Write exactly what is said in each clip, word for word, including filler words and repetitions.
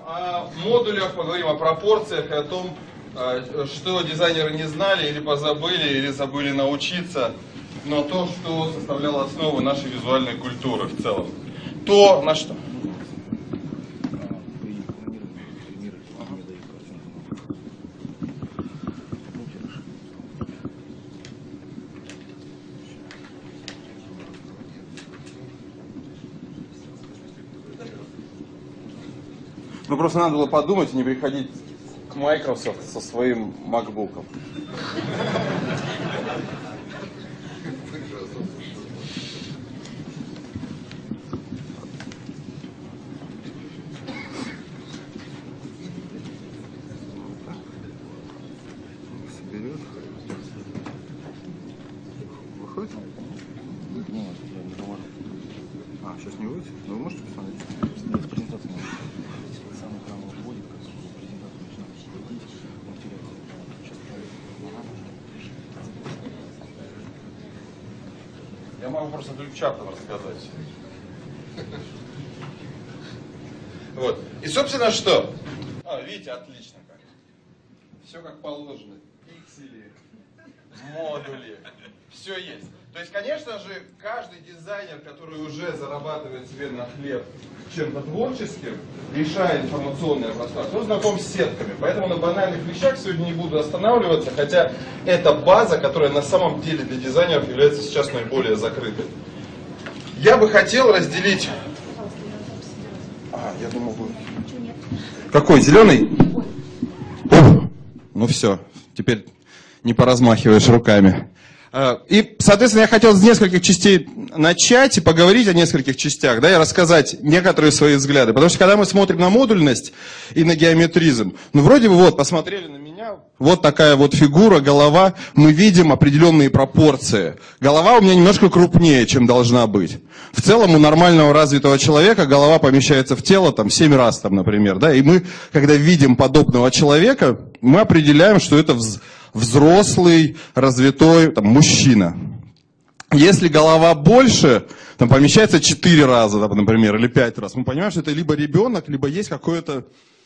о модулях, поговорим о пропорциях и о том, что дизайнеры не знали или позабыли, или забыли научиться, но то, что составляло основу нашей визуальной культуры в целом. То, на что... Ну просто надо было подумать и не приходить к Microsoft со своим MacBook'ом. Соберет. Выходит? Нет, я не помогу. А, сейчас не выйдет? Ну вы можете посмотреть? Нет, презентация не выйдет. Самый экран вводит, как презентацию начинает сидеть, он теряется. Сейчас я могу просто ключапом рассказать. Вот. И собственно что? А, видите, отлично как. Все как положено. Пиксели, модули, все есть. То есть, конечно же, каждый дизайнер, который уже зарабатывает себе на хлеб чем-то творческим, решая информационное пространство, он знаком с сетками. Поэтому на банальных вещах сегодня не буду останавливаться, хотя это база, которая на самом деле для дизайнеров является сейчас наиболее закрытой. Я бы хотел разделить... А, я думал, будет... Какой, зеленый? Ну все, теперь не поразмахиваешь руками. И, соответственно, я хотел с нескольких частей начать и поговорить о нескольких частях, да, и рассказать некоторые свои взгляды. Потому что когда мы смотрим на модульность и на геометризм, ну, вроде бы, вот, посмотрели на меня, вот такая вот фигура, голова, мы видим определенные пропорции. Голова у меня немножко крупнее, чем должна быть. В целом, у нормального развитого человека голова помещается в тело, там, семь раз, там, например, да, и мы, когда видим подобного человека, мы определяем, что это вз... взрослый, развитой там, мужчина. Если голова больше, там помещается четыре раза, там, например, или пять раз, мы понимаем, что это либо ребенок, либо есть какое-то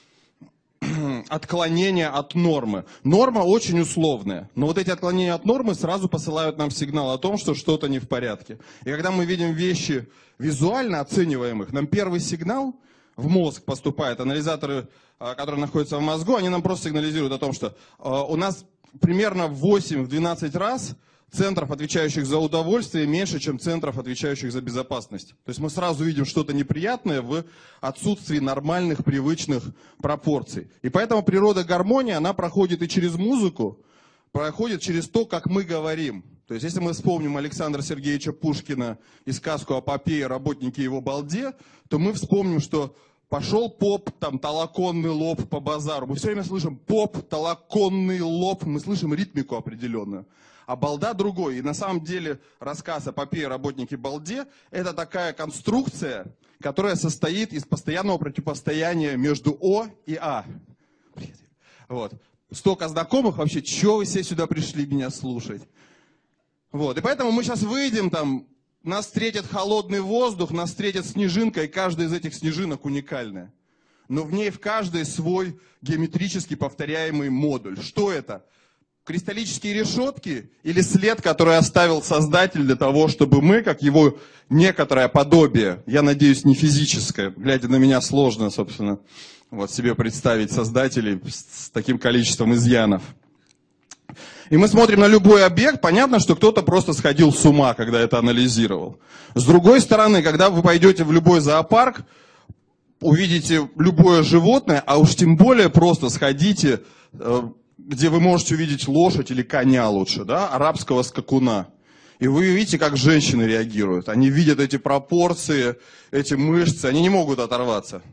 отклонение от нормы. Норма очень условная, но вот эти отклонения от нормы сразу посылают нам сигнал о том, что что-то не в порядке. И когда мы видим вещи визуально оцениваемых, нам первый сигнал в мозг поступает, анализаторы, которые находятся в мозгу, они нам просто сигнализируют о том, что у нас примерно в восемь-двенадцать раз центров, отвечающих за удовольствие, меньше, чем центров, отвечающих за безопасность. То есть мы сразу видим что-то неприятное в отсутствии нормальных, привычных пропорций. И поэтому природа гармонии, она проходит и через музыку, проходит через то, как мы говорим. То есть если мы вспомним Александра Сергеевича Пушкина и сказку о попе и работнике его балде, то мы вспомним, что пошел поп, там, толоконный лоб по базару. Мы все время слышим поп, толоконный лоб, мы слышим ритмику определенную. А балда другой. И на самом деле рассказ о попе и работнике балде – это такая конструкция, которая состоит из постоянного противостояния между О и А. Вот. Столько знакомых вообще, чего вы все сюда пришли меня слушать? Вот. И поэтому мы сейчас выйдем там. Нас встретит холодный воздух, нас встретит снежинка, и каждая из этих снежинок уникальная. Но в ней в каждой свой геометрически повторяемый модуль. Что это? Кристаллические решетки или след, который оставил создатель для того, чтобы мы, как его некоторое подобие, я надеюсь, не физическое, глядя на меня сложно, собственно, вот себе представить создателей с таким количеством изъянов. И мы смотрим на любой объект, понятно, что кто-то просто сходил с ума, когда это анализировал. С другой стороны, когда вы пойдете в любой зоопарк, увидите любое животное, а уж тем более просто сходите, где вы можете увидеть лошадь или коня лучше, да, арабского скакуна. И вы видите, как женщины реагируют. Они видят эти пропорции, эти мышцы, они не могут оторваться.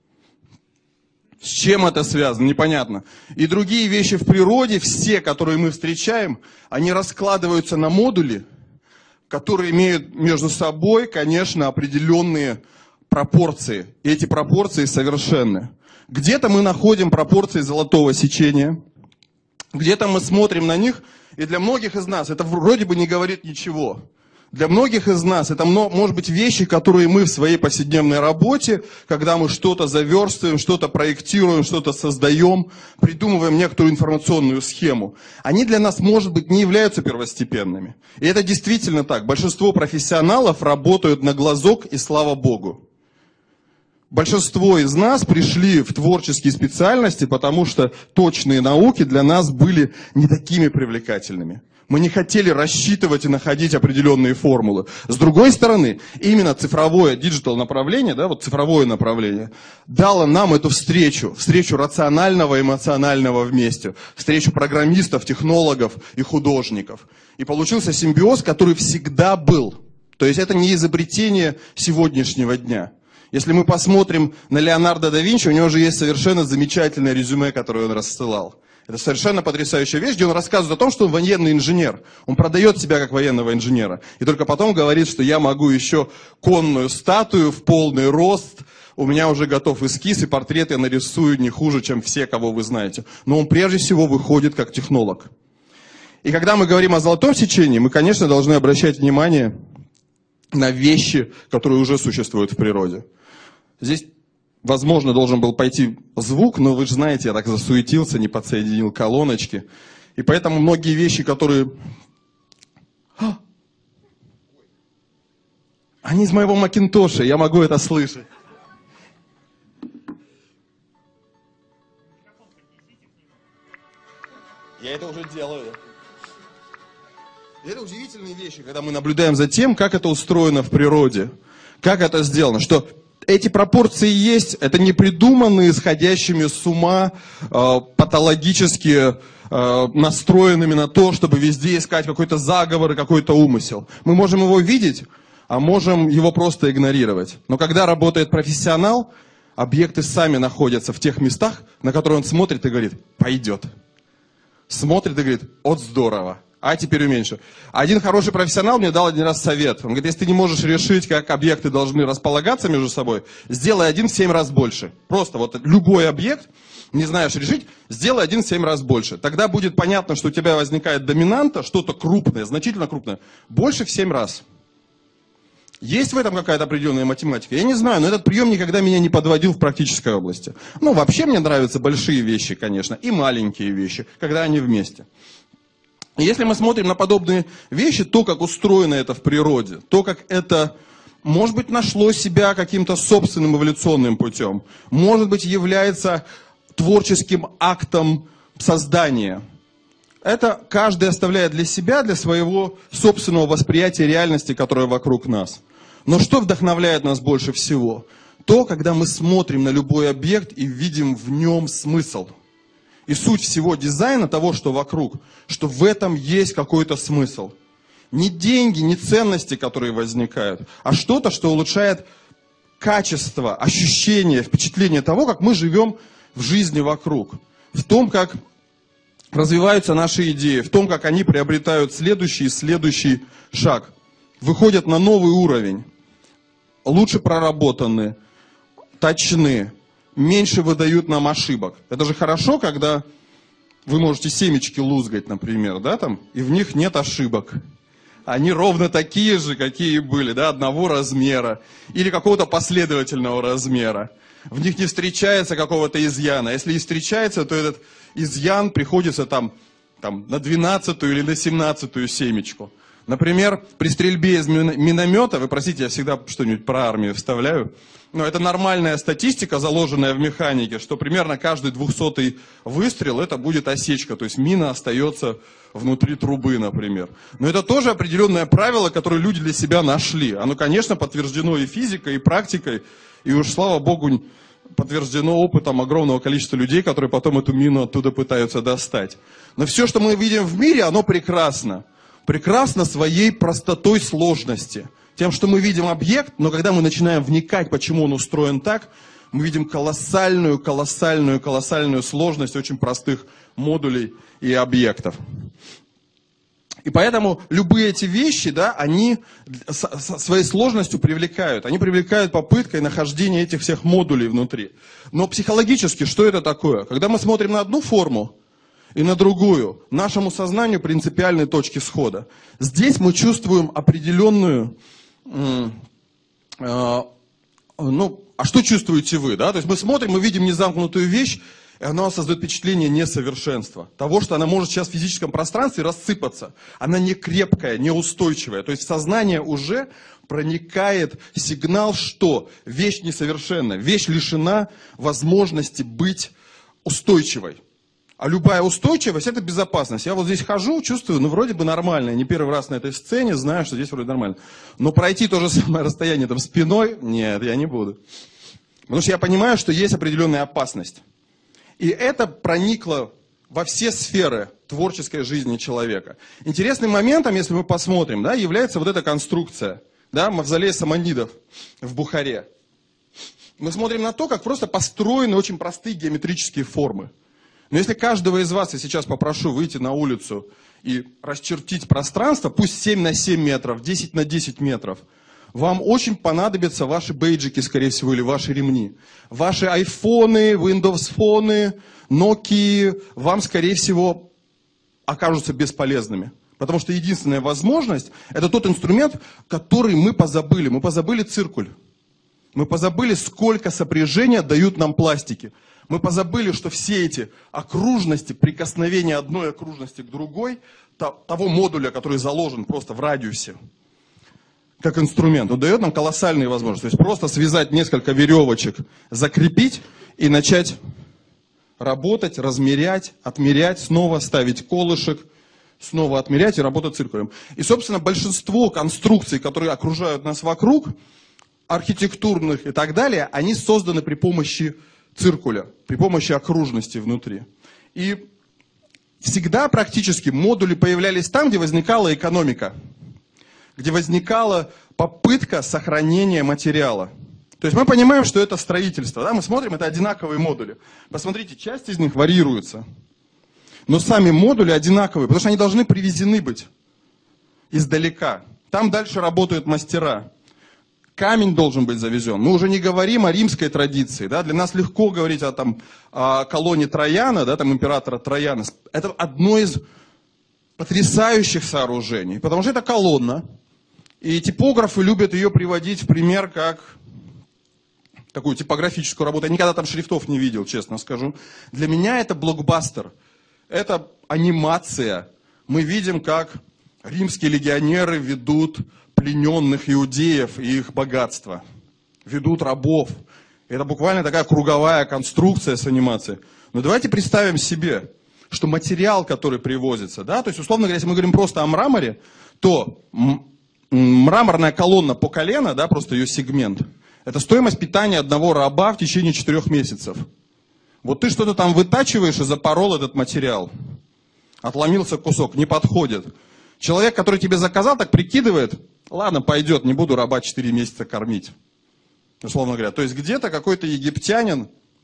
С чем это связано, непонятно. И другие вещи в природе, все, которые мы встречаем, они раскладываются на модули, которые имеют между собой, конечно, определенные пропорции. И эти пропорции совершенны. Где-то мы находим пропорции золотого сечения, где-то мы смотрим на них, и для многих из нас это вроде бы не говорит ничего. Для многих из нас это может быть вещи, которые мы в своей повседневной работе, когда мы что-то заверстываем, что-то проектируем, что-то создаем, придумываем некоторую информационную схему. Они для нас, может быть, не являются первостепенными. И это действительно так. Большинство профессионалов работают на глазок, и слава Богу. Большинство из нас пришли в творческие специальности, потому что точные науки для нас были не такими привлекательными. Мы не хотели рассчитывать и находить определенные формулы. С другой стороны, именно цифровое, диджитал направление, да, вот цифровое направление, дало нам эту встречу, встречу рационального и эмоционального вместе, встречу программистов, технологов и художников. И получился симбиоз, который всегда был. То есть это не изобретение сегодняшнего дня. Если мы посмотрим на Леонардо да Винчи, у него же есть совершенно замечательное резюме, которое он рассылал. Это совершенно потрясающая вещь, где он рассказывает о том, что он военный инженер. Он продает себя как военного инженера. И только потом говорит, что я могу еще конную статую в полный рост, у меня уже готов эскиз, и портрет я нарисую не хуже, чем все, кого вы знаете. Но он прежде всего выходит как технолог. И когда мы говорим о золотом сечении, мы, конечно, должны обращать внимание на вещи, которые уже существуют в природе. Здесь, возможно, должен был пойти звук, но вы же знаете, я так засуетился, не подсоединил колоночки. И поэтому многие вещи, которые... Они из моего Макинтоша, я могу это слышать. Я это уже делаю. И это удивительные вещи, когда мы наблюдаем за тем, как это устроено в природе. Как это сделано, что... Эти пропорции есть, это не придуманные, сходящими с ума, э, патологически э, настроенными на то, чтобы везде искать какой-то заговор и какой-то умысел. Мы можем его видеть, а можем его просто игнорировать. Но когда работает профессионал, объекты сами находятся в тех местах, на которые он смотрит и говорит, пойдет. Смотрит и говорит, вот здорово. А теперь уменьшу. Один хороший профессионал мне дал один раз совет. Он говорит, если ты не можешь решить, как объекты должны располагаться между собой, сделай один в семь раз больше. Просто вот любой объект, не знаешь решить, сделай один в семь раз больше. Тогда будет понятно, что у тебя возникает доминанта, что-то крупное, значительно крупное, больше в семь раз. Есть в этом какая-то определенная математика? Я не знаю, но этот прием никогда меня не подводил в практической области. Ну, вообще мне нравятся большие вещи, конечно, и маленькие вещи, когда они вместе. Если мы смотрим на подобные вещи, то, как устроено это в природе, то, как это, может быть, нашло себя каким-то собственным эволюционным путем, может быть, является творческим актом создания. Это каждый оставляет для себя, для своего собственного восприятия реальности, которая вокруг нас. Но что вдохновляет нас больше всего? То, когда мы смотрим на любой объект и видим в нем смысл. И суть всего дизайна, того, что вокруг, что в этом есть какой-то смысл. Не деньги, не ценности, которые возникают, а что-то, что улучшает качество, ощущение, впечатление того, как мы живем в жизни вокруг. В том, как развиваются наши идеи, в том, как они приобретают следующий и следующий шаг. Выходят на новый уровень. Лучше проработаны, точны. Меньше выдают нам ошибок. Это же хорошо, когда вы можете семечки лузгать, например, да, там, и в них нет ошибок. Они ровно такие же, какие и были, да, одного размера или какого-то последовательного размера. В них не встречается какого-то изъяна. Если и встречается, то этот изъян приходится там, там на двенадцатую или на семнадцатую семечку. Например, при стрельбе из миномета, вы простите, я всегда что-нибудь про армию вставляю, но это нормальная статистика, заложенная в механике, что примерно каждый двухсотый выстрел это будет осечка, то есть мина остается внутри трубы, например. Но это тоже определенное правило, которое люди для себя нашли. Оно, конечно, подтверждено и физикой, и практикой, и уж, слава богу, подтверждено опытом огромного количества людей, которые потом эту мину оттуда пытаются достать. Но все, что мы видим в мире, оно прекрасно. Прекрасно своей простотой сложности. Тем, что мы видим объект, но когда мы начинаем вникать, почему он устроен так, мы видим колоссальную, колоссальную, колоссальную сложность очень простых модулей и объектов. И поэтому любые эти вещи, да, они своей сложностью привлекают. Они привлекают попыткой нахождения этих всех модулей внутри. Но психологически, что это такое? Когда мы смотрим на одну форму, и на другую, нашему сознанию принципиальные точки схода. Здесь мы чувствуем определенную, э, э, ну, а что чувствуете вы, да? То есть мы смотрим, мы видим незамкнутую вещь, и она создает впечатление несовершенства. Того, что она может сейчас в физическом пространстве рассыпаться. Она не крепкая, не устойчивая. То есть в сознание уже проникает сигнал, что вещь несовершенна, вещь лишена возможности быть устойчивой. А любая устойчивость – это безопасность. Я вот здесь хожу, чувствую, ну вроде бы нормально. Я не первый раз на этой сцене, знаю, что здесь вроде нормально. Но пройти то же самое расстояние там спиной – нет, я не буду. Потому что я понимаю, что есть определенная опасность. И это проникло во все сферы творческой жизни человека. Интересным моментом, если мы посмотрим, да, является вот эта конструкция, да, мавзолей саманидов в Бухаре. Мы смотрим на то, как просто построены очень простые геометрические формы. Но если каждого из вас я сейчас попрошу выйти на улицу и расчертить пространство, пусть семь на семь метров, десять на десять метров, вам очень понадобятся ваши бейджики, скорее всего, или ваши ремни. Ваши айфоны, Windows фоны, Nokia вам, скорее всего, окажутся бесполезными. Потому что единственная возможность – это тот инструмент, который мы позабыли. Мы позабыли циркуль. Мы позабыли, сколько сопряжения дают нам пластики. Мы позабыли, что все эти окружности, прикосновения одной окружности к другой, того модуля, который заложен просто в радиусе, как инструмент, он дает нам колоссальные возможности. То есть просто связать несколько веревочек, закрепить и начать работать, размерять, отмерять, снова ставить колышек, снова отмерять и работать циркулем. И, собственно, большинство конструкций, которые окружают нас вокруг, архитектурных и так далее, они созданы при помощи циркуля, при помощи окружности внутри. И всегда практически модули появлялись там, где возникала экономика, где возникала попытка сохранения материала. То есть мы понимаем, что это строительство. Да? Мы смотрим, это одинаковые модули. Посмотрите, часть из них варьируется. Но сами модули одинаковые, потому что они должны привезены быть издалека. Там дальше работают мастера. Камень должен быть завезен. Мы уже не говорим о римской традиции. Да? Для нас легко говорить о, там, о колонне Трояна, да, там, императора Трояна. Это одно из потрясающих сооружений, потому что это колонна. И типографы любят ее приводить в пример как такую типографическую работу. Я никогда там шрифтов не видел, честно скажу. Для меня это блокбастер. Это анимация. Мы видим, как римские легионеры ведут плененных иудеев и их богатство. Ведут рабов. Это буквально такая круговая конструкция с анимацией. Но давайте представим себе, что материал, который привозится, да, то есть, условно говоря, если мы говорим просто о мраморе, то мраморная колонна по колено, да, просто ее сегмент, это стоимость питания одного раба в течение четырех месяцев. Вот ты что-то там вытачиваешь и запорол этот материал. Отломился кусок, не подходит. Человек, который тебе заказал, так прикидывает, ладно, пойдет, не буду раба четыре месяца кормить. Условно говоря. То есть где-то какой-то египтянин,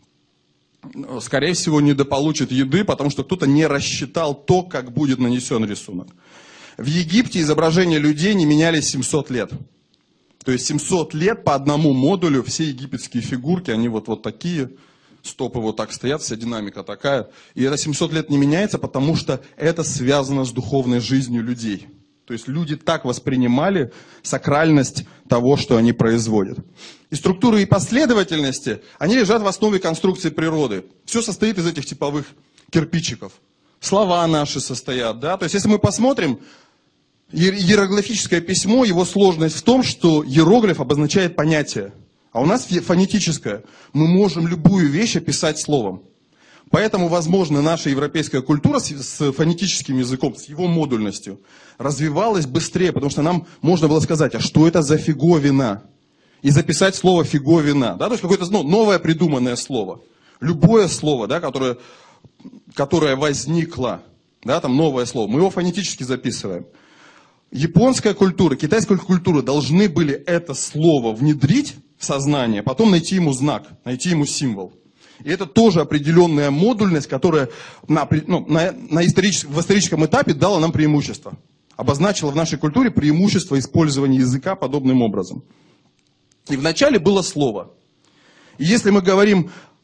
скорее всего, недополучит еды, потому что кто-то не рассчитал то, как будет нанесен рисунок. В Египте изображения людей не менялись семьсот лет. То есть семьсот лет по одному модулю все египетские фигурки, они вот, вот такие, стопы вот так стоят, вся динамика такая. И это семьсот лет не меняется, потому что это связано с духовной жизнью людей. То есть люди так воспринимали сакральность того, что они производят. И структуры и последовательности, они лежат в основе конструкции природы. Все состоит из этих типовых кирпичиков. Слова наши состоят, да. То есть если мы посмотрим, иероглифическое письмо, его сложность в том, что иероглиф обозначает понятие. А у нас фонетическое. Мы можем любую вещь описать словом. Поэтому, возможно, наша европейская культура с фонетическим языком, с его модульностью, развивалась быстрее, потому что нам можно было сказать, а что это за фиговина? И записать слово фиговина. Да? То есть какое-то ну, новое придуманное слово. Любое слово, да, которое, которое возникло, да, там новое слово, мы его фонетически записываем. Японская культура, китайская культура должны были это слово внедрить в сознание, потом найти ему знак, найти ему символ. И это тоже определенная модульность, которая на, ну, на, на историческом, в историческом этапе дала нам преимущество. Обозначила в нашей культуре преимущество использования языка подобным образом. И вначале было слово. И если мы говорим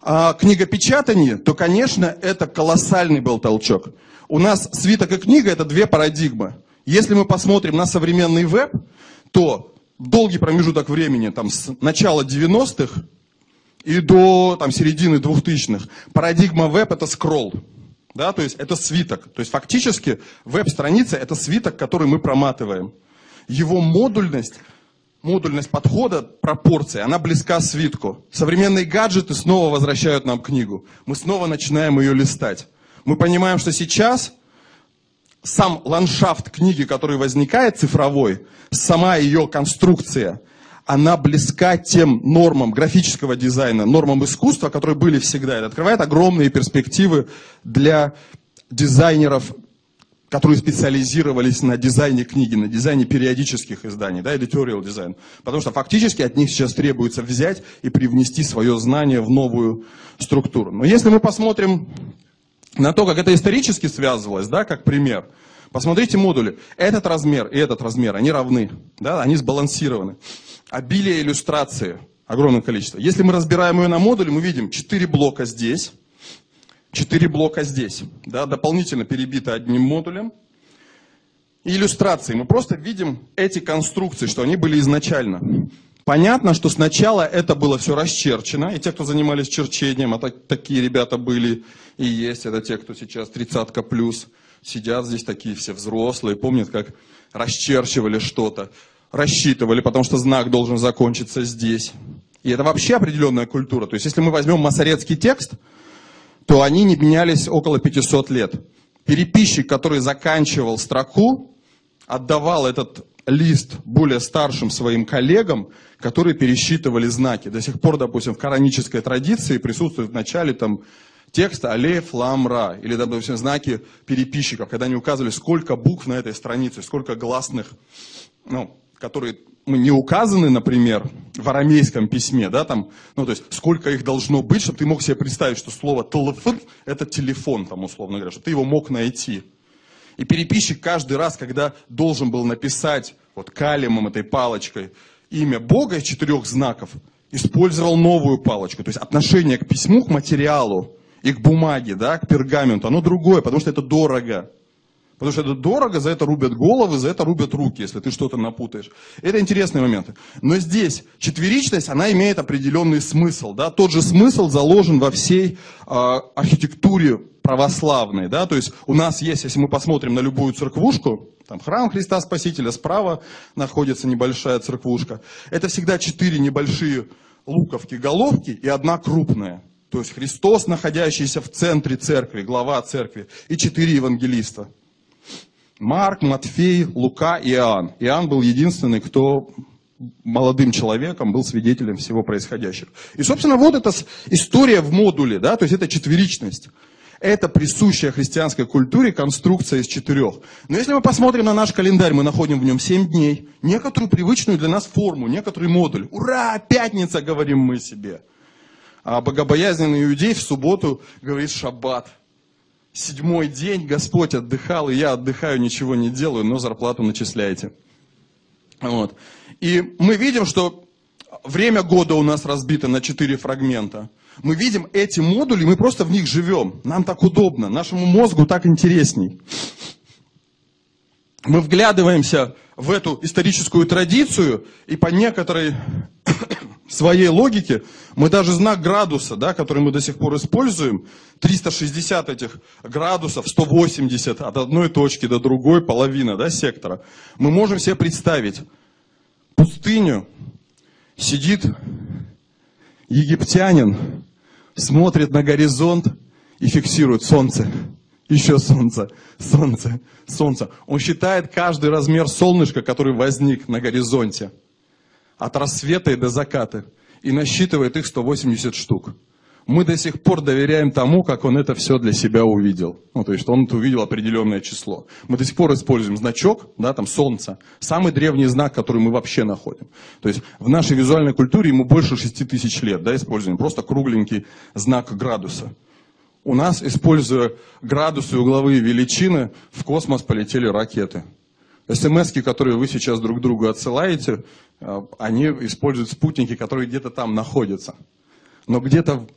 о книгопечатании, то, конечно, это колоссальный был толчок. У нас свиток и книга – это две парадигмы. Если мы посмотрим на современный веб, то долгий промежуток времени, там, с начала девяностых и до там, середины двухтысячных, парадигма веб – это скролл. Да, то есть это свиток. То есть фактически веб-страница – это свиток, который мы проматываем. Его модульность, модульность подхода, пропорция, она близка свитку. Современные гаджеты снова возвращают нам книгу. Мы снова начинаем ее листать. Мы понимаем, что сейчас сам ландшафт книги, который возникает цифровой, сама ее конструкция, она близка тем нормам графического дизайна, нормам искусства, которые были всегда. Это открывает огромные перспективы для дизайнеров, которые специализировались на дизайне книги, на дизайне периодических изданий, да, editorial дизайн. Потому что фактически от них сейчас требуется взять и привнести свое знание в новую структуру. Но если мы посмотрим на то, как это исторически связывалось, да, как пример, посмотрите модули. Этот размер и этот размер, они равны, да, они сбалансированы. Обилие иллюстрации, огромное количество. Если мы разбираем ее на модули, мы видим четыре блока здесь, четыре блока здесь, да, дополнительно перебиты одним модулем. И иллюстрации. Мы просто видим эти конструкции, что они были изначально. Понятно, что сначала это было все расчерчено, и те, кто занимались черчением, а так, такие ребята были и есть, это те, кто сейчас тридцатка плюс, сидят здесь такие все взрослые, помнят, как расчерчивали что-то. Рассчитывали, потому что знак должен закончиться здесь. И это вообще определенная культура. То есть, если мы возьмем масоретский текст, то они не менялись около пятисот лет. Переписчик, который заканчивал строку, отдавал этот лист более старшим своим коллегам, которые пересчитывали знаки. До сих пор, допустим, в коранической традиции присутствует в начале там, текста алеф, лам, ра. Или, допустим, знаки переписчиков, когда они указывали, сколько букв на этой странице, сколько гласных, ну, которые не указаны, например, в арамейском письме, да, там, ну, то есть, сколько их должно быть, чтобы ты мог себе представить, что слово телефон – это телефон, там, условно говоря, чтобы ты его мог найти. И переписчик каждый раз, когда должен был написать вот калемом, этой палочкой, имя Бога из четырех знаков, использовал новую палочку. То есть, отношение к письму, к материалу и к бумаге, да, к пергаменту, оно другое, потому что это дорого. Потому что это дорого, за это рубят головы, за это рубят руки, если ты что-то напутаешь. Это интересные моменты. Но здесь четверичность, она имеет определенный смысл. Да? Тот же смысл заложен во всей э, архитектуре православной. Да? То есть у нас есть, если мы посмотрим на любую церквушку, там храм Христа Спасителя, справа находится небольшая церквушка. Это всегда четыре небольшие луковки, головки и одна крупная. То есть Христос, находящийся в центре церкви, глава церкви, и четыре евангелиста. Марк, Матфей, Лука и Иоанн. Иоанн был единственный, кто молодым человеком был свидетелем всего происходящего. И, собственно, вот эта история в модуле, да, то есть это четверичность. Это присущая христианской культуре конструкция из четырех. Но если мы посмотрим на наш календарь, мы находим в нем семь дней, некоторую привычную для нас форму, некоторый модуль. Ура, пятница, говорим мы себе. А богобоязненный иудей в субботу говорит шаббат. Седьмой день Господь отдыхал, и я отдыхаю, ничего не делаю, но зарплату начисляете. Вот. И мы видим, что время года у нас разбито на четыре фрагмента. Мы видим эти модули, мы просто в них живем. Нам так удобно, нашему мозгу так интересней. Мы вглядываемся в эту историческую традицию, и по некоторой своей логике мы даже знак градуса, да, который мы до сих пор используем, триста шестьдесят этих градусов, сто восемьдесят от одной точки до другой, половина, да, сектора, мы можем себе представить пустыню, сидит египтянин, смотрит на горизонт и фиксирует солнце. Еще солнце, солнце, солнце. Он считает каждый размер солнышка, который возник на горизонте. От рассвета и до заката. И насчитывает их сто восемьдесят штук. Мы до сих пор доверяем тому, как он это все для себя увидел. Ну, то есть он увидел определенное число. Мы до сих пор используем значок, да, там солнце. Самый древний знак, который мы вообще находим. То есть в нашей визуальной культуре ему больше шести тысяч лет, да, используем. Просто кругленький знак градуса. У нас, используя градусы и угловые величины, в космос полетели ракеты. СМСки, которые вы сейчас друг другу отсылаете, они используют спутники, которые где-то там находятся. Но где-то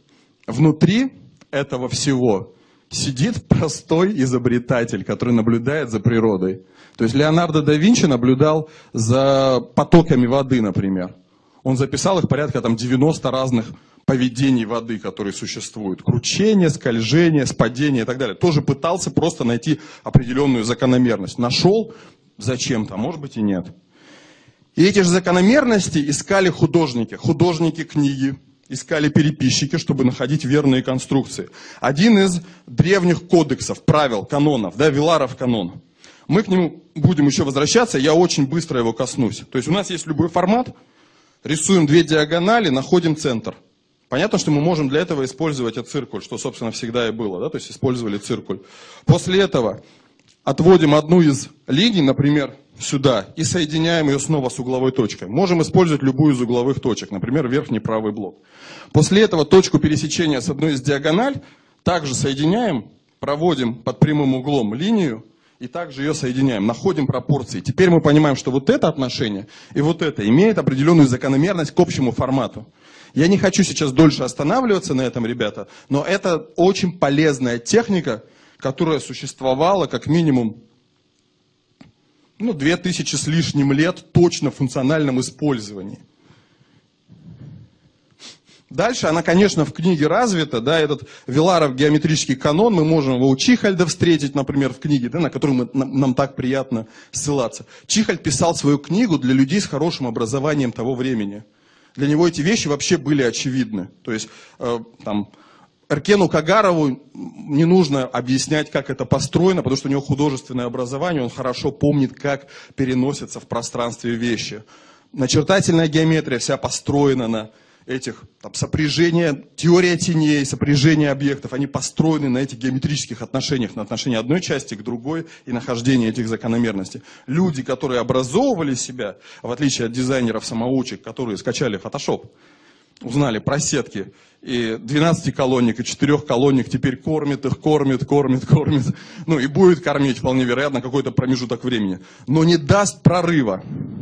внутри этого всего сидит простой изобретатель, который наблюдает за природой. То есть Леонардо да Винчи наблюдал за потоками воды, например. Он записал их порядка там, девяносто разных поведений воды, которые существуют. Кручение, скольжение, спадение и так далее. Тоже пытался просто найти определенную закономерность. Нашел зачем-то, а может быть и нет. И эти же закономерности искали художники. Художники книги. Искали переписчики, чтобы находить верные конструкции. Один из древних кодексов, правил, канонов, да, Виларов канон. Мы к нему будем еще возвращаться, я очень быстро его коснусь. То есть у нас есть любой формат, рисуем две диагонали, находим центр. Понятно, что мы можем для этого использовать и циркуль, что, собственно, всегда и было, да, то есть использовали циркуль. После этого отводим одну из линий, например, сюда, и соединяем ее снова с угловой точкой. Можем использовать любую из угловых точек, например, верхний правый блок. После этого точку пересечения с одной из диагональ также соединяем, проводим под прямым углом линию, и также ее соединяем, находим пропорции. Теперь мы понимаем, что вот это отношение и вот это имеет определенную закономерность к общему формату. Я не хочу сейчас дольше останавливаться на этом, ребята, но это очень полезная техника, которая существовала как минимум ну, две тысячи с лишним лет точно в функциональном использовании. Дальше она, конечно, в книге развита, да, этот Виларов геометрический канон, мы можем его у Чихальда встретить, например, в книге, да, на которую мы, нам, нам так приятно ссылаться. Чихальд писал свою книгу для людей с хорошим образованием того времени. Для него эти вещи вообще были очевидны. То есть, э, там, Эркену Кагарову не нужно объяснять, как это построено, потому что у него художественное образование, он хорошо помнит, как переносятся в пространстве вещи. Начертательная геометрия вся построена на этих там, сопряжения, теория теней, сопряжения объектов, они построены на этих геометрических отношениях, на отношении одной части к другой и нахождении этих закономерностей. Люди, которые образовывали себя, в отличие от дизайнеров-самоучек, которые скачали Photoshop, узнали про сетки, и двенадцатиколонник, и четырехколонник теперь кормит их, кормит, кормит, кормит, ну и будет кормить вполне вероятно какой-то промежуток времени, но не даст прорыва.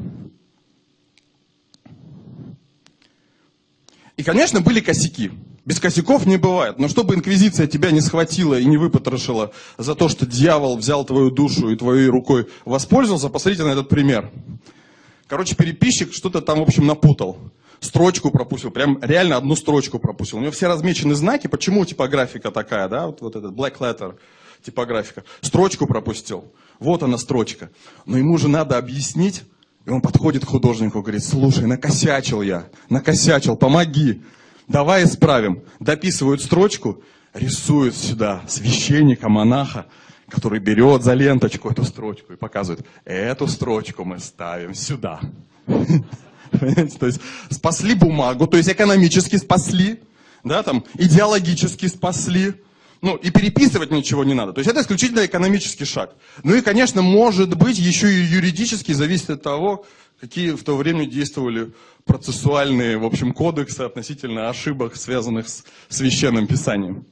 И, конечно, были косяки. Без косяков не бывает. Но чтобы инквизиция тебя не схватила и не выпотрошила за то, что дьявол взял твою душу и твоей рукой воспользовался, посмотрите на этот пример. Короче, переписчик что-то там, в общем, напутал. Строчку пропустил, прям реально одну строчку пропустил. У него все размечены знаки. Почему типографика такая, да? Вот, вот этот black letter типографика. Строчку пропустил. Вот она строчка. Но ему же надо объяснить. И он подходит к художнику и говорит: слушай, накосячил я, накосячил, помоги, давай исправим. Дописывают строчку, рисуют сюда священника, монаха, который берет за ленточку эту строчку и показывает: эту строчку мы ставим сюда. То есть спасли бумагу, то есть экономически спасли, да, там, идеологически спасли. Ну, и переписывать ничего не надо. То есть это исключительно экономический шаг. Ну и, конечно, может быть, еще и юридически, зависит от того, какие в то время действовали процессуальные, в общем, кодексы относительно ошибок, связанных с священным писанием.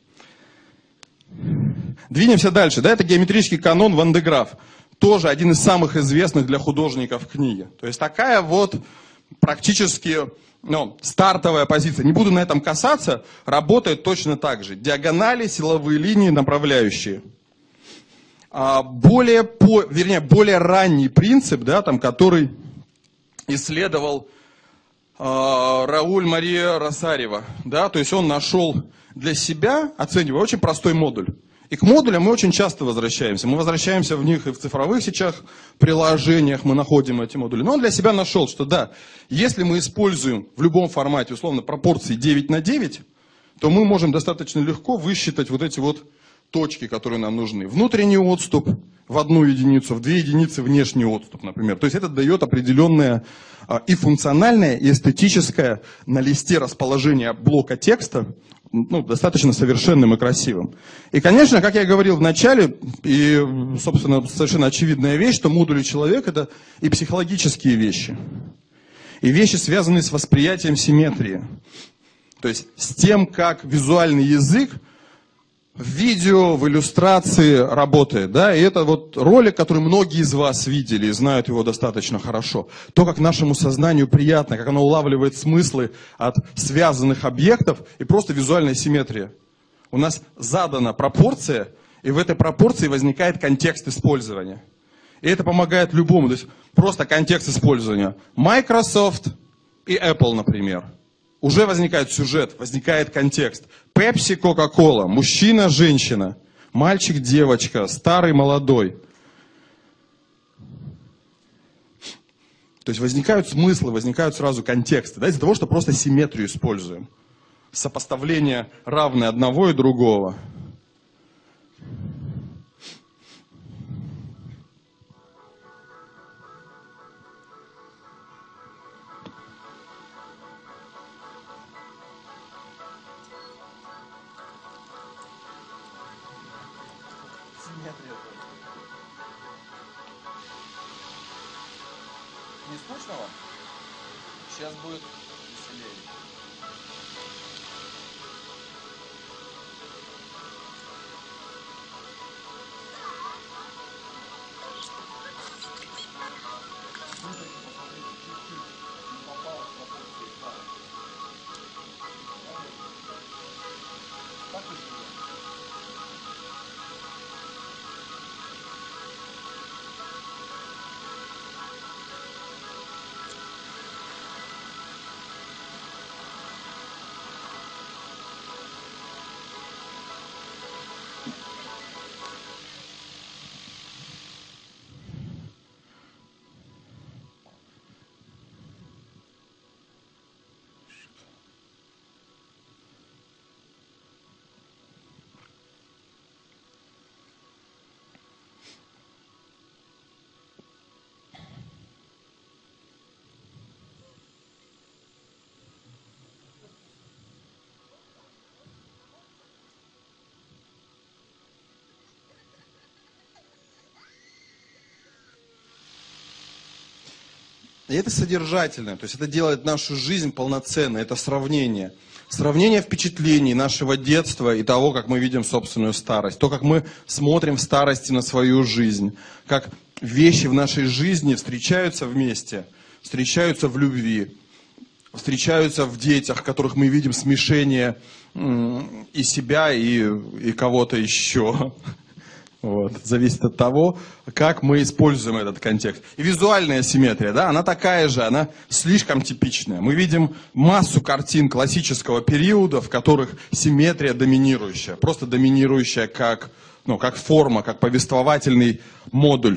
Двинемся дальше. Да, это геометрический канон Ван де Граф. Тоже один из самых известных для художников книги. То есть такая вот практически... Ну, стартовая позиция, не буду на этом касаться, работает точно так же. Диагонали, силовые линии, направляющие. А более, по, вернее, более ранний принцип, да, там, который исследовал э, Рауль Мария Росарио. Да, то есть он нашел для себя, оценивая, очень простой модуль. И к модулям мы очень часто возвращаемся. Мы возвращаемся в них и в цифровых сейчас приложениях, мы находим эти модули. Но он для себя нашел, что да, если мы используем в любом формате, условно, пропорции девять на девять, то мы можем достаточно легко высчитать вот эти вот точки, которые нам нужны. Внутренний отступ в одну единицу, в две единицы внешний отступ, например. То есть это дает определенное и функциональное, и эстетическое на листе расположение блока текста, ну, достаточно совершенным и красивым. И, конечно, как я говорил в начале, и, собственно, совершенно очевидная вещь, что модули человека — это и психологические вещи, и вещи, связанные с восприятием симметрии. То есть с тем, как визуальный язык в видео, в иллюстрации работает, да, и это вот ролик, который многие из вас видели и знают его достаточно хорошо. То, как нашему сознанию приятно, как оно улавливает смыслы от связанных объектов и просто визуальная симметрия. У нас задана пропорция, и в этой пропорции возникает контекст использования. И это помогает любому, то есть просто контекст использования. Microsoft и Apple, например. Уже возникает сюжет, возникает контекст. Pepsi, Coca-Cola, мужчина, женщина, мальчик, девочка, старый, молодой. То есть возникают смыслы, возникают сразу контексты, да, из-за того, что просто симметрию используем. Сопоставление равное одного и другого. Не скучно вам? Сейчас будет веселее. И это содержательное, то есть это делает нашу жизнь полноценной, это сравнение. Сравнение впечатлений нашего детства и того, как мы видим собственную старость. То, как мы смотрим в старости на свою жизнь. Как вещи в нашей жизни встречаются вместе, встречаются в любви, встречаются в детях, в которых мы видим смешение и себя, и, и кого-то еще. Вот. Зависит от того, как мы используем этот контекст. И визуальная симметрия, да, она такая же, она слишком типичная. Мы видим массу картин классического периода, в которых симметрия доминирующая. Просто доминирующая как, ну, как форма, как повествовательный модуль.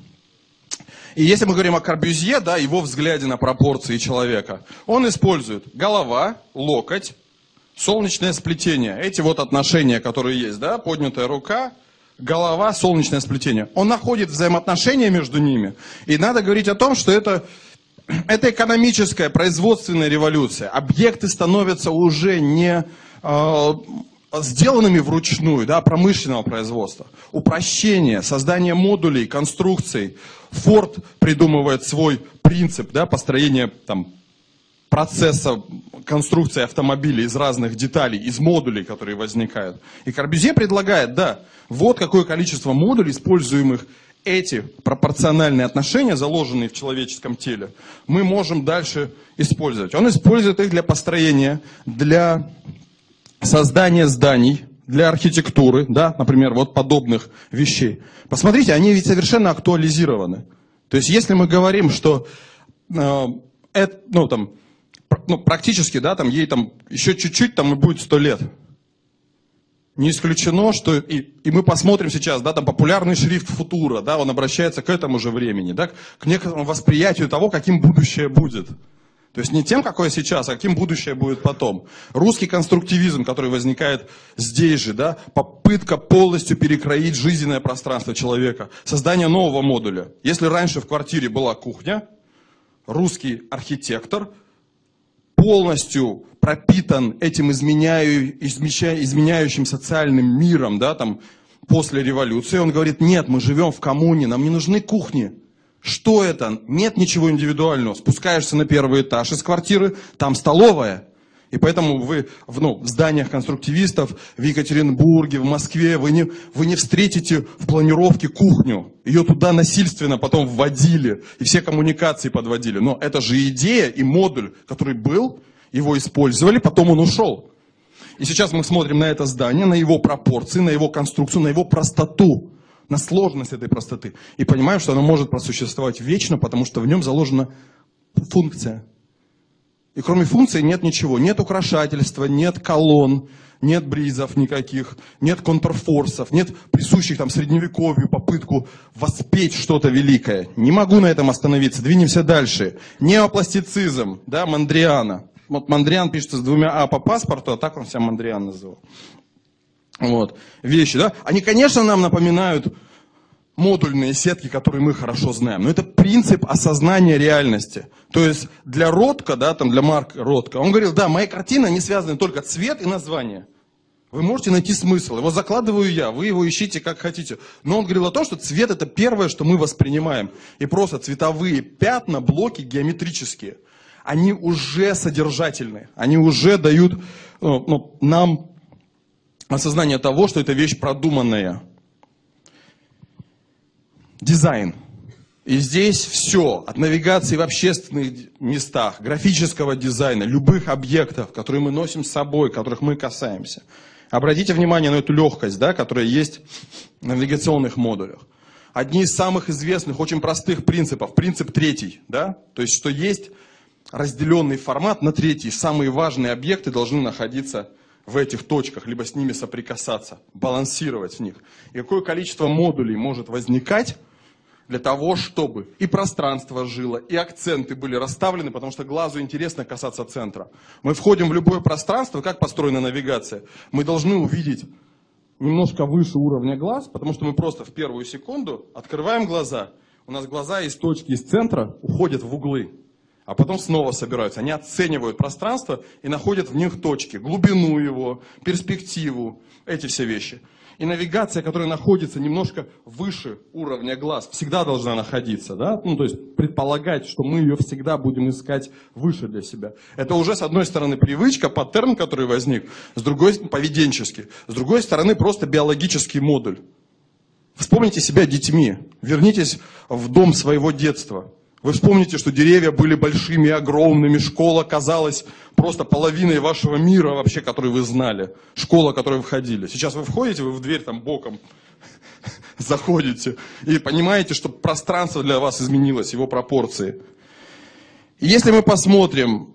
И если мы говорим о Корбюзье, да, его взгляде на пропорции человека, он использует голова, локоть, солнечное сплетение. Эти вот отношения, которые есть, да, поднятая рука, голова, солнечное сплетение. Он находит взаимоотношения между ними. И надо говорить о том, что это, это экономическая, производственная революция. Объекты становятся уже не э, сделанными вручную, да, промышленного производства. Упрощение, создание модулей, конструкций. Форд придумывает свой принцип, да, построения там, процесса конструкции автомобиля из разных деталей, из модулей, которые возникают. И Корбюзье предлагает, да, вот какое количество модулей, используемых эти пропорциональные отношения, заложенные в человеческом теле, мы можем дальше использовать. Он использует их для построения, для создания зданий, для архитектуры, да, например, вот подобных вещей. Посмотрите, они ведь совершенно актуализированы. То есть, если мы говорим, что э, это, ну, там, ну, практически, да, там, ей там еще чуть-чуть, там и будет сто лет. Не исключено, что и, и мы посмотрим сейчас, да, там популярный шрифт Футура, да, он обращается к этому же времени, да, к некоторому восприятию того, каким будущее будет. То есть не тем, какое сейчас, а каким будущее будет потом. Русский конструктивизм, который возникает здесь же, да, попытка полностью перекроить жизненное пространство человека, создание нового модуля. Если раньше в квартире была кухня, русский архитектор полностью пропитан этим изменяю, измеща, изменяющим социальным миром, да, там, после революции. Он говорит, нет, мы живем в коммуне, нам не нужны кухни. Что это? Нет ничего индивидуального. Спускаешься на первый этаж из квартиры, там столовая. И поэтому вы в, ну, в зданиях конструктивистов в Екатеринбурге, в Москве, вы не, вы не встретите в планировке кухню. Ее туда насильственно потом вводили, и все коммуникации подводили. Но это же идея и модуль, который был, его использовали, потом он ушел. И сейчас мы смотрим на это здание, на его пропорции, на его конструкцию, на его простоту, на сложность этой простоты. И понимаем, что оно может просуществовать вечно, потому что в нем заложена функция. И кроме функции нет ничего. Нет украшательства, нет колонн, нет бризов никаких, нет контрфорсов, нет присущих там средневековью попытку воспеть что-то великое. Не могу на этом остановиться. Двинемся дальше. Неопластицизм, да, Мондриана. Вот Мондриан пишется с двумя А по паспорту, а так он себя Мондриан называл. Вот. Вещи, да. Они, конечно, нам напоминают модульные сетки, которые мы хорошо знаем. Но это принцип осознания реальности. То есть для Ротко, да, там для Марка Ротко, он говорил, да, мои картины, они связаны только цвет и название. Вы можете найти смысл. Его закладываю я, вы его ищите как хотите. Но он говорил о том, что цвет это первое, что мы воспринимаем. И просто цветовые пятна, блоки геометрические, они уже содержательны. Они уже дают ну, ну, нам осознание того, что эта вещь продуманная. Дизайн. И здесь все, от навигации в общественных местах, графического дизайна, любых объектов, которые мы носим с собой, которых мы касаемся. Обратите внимание на эту легкость, да, которая есть в навигационных модулях. Одни из самых известных, очень простых принципов, принцип третий, да, то есть, что есть разделенный формат на третий, самые важные объекты должны находиться в этих точках, либо с ними соприкасаться, балансировать в них. И какое количество модулей может возникать для того, чтобы и пространство жило, и акценты были расставлены, потому что глазу интересно касаться центра. Мы входим в любое пространство, как построена навигация, мы должны увидеть немножко выше уровня глаз, потому что мы просто в первую секунду открываем глаза, у нас глаза из точки, из центра уходят в углы. А потом снова собираются. Они оценивают пространство и находят в них точки, глубину его, перспективу, эти все вещи. И навигация, которая находится немножко выше уровня глаз, всегда должна находиться, да? Ну, то есть предполагать, что мы ее всегда будем искать выше для себя. Это уже, с одной стороны, привычка, паттерн, который возник, с другой стороны, поведенческий, с другой стороны, просто биологический модуль. Вспомните себя детьми, вернитесь в дом своего детства. Вы вспомните, что деревья были большими и огромными, школа казалась просто половиной вашего мира вообще, который вы знали. Школа, в которую вы входили. Сейчас вы входите, вы в дверь там боком заходите и понимаете, что пространство для вас изменилось, его пропорции. И если мы посмотрим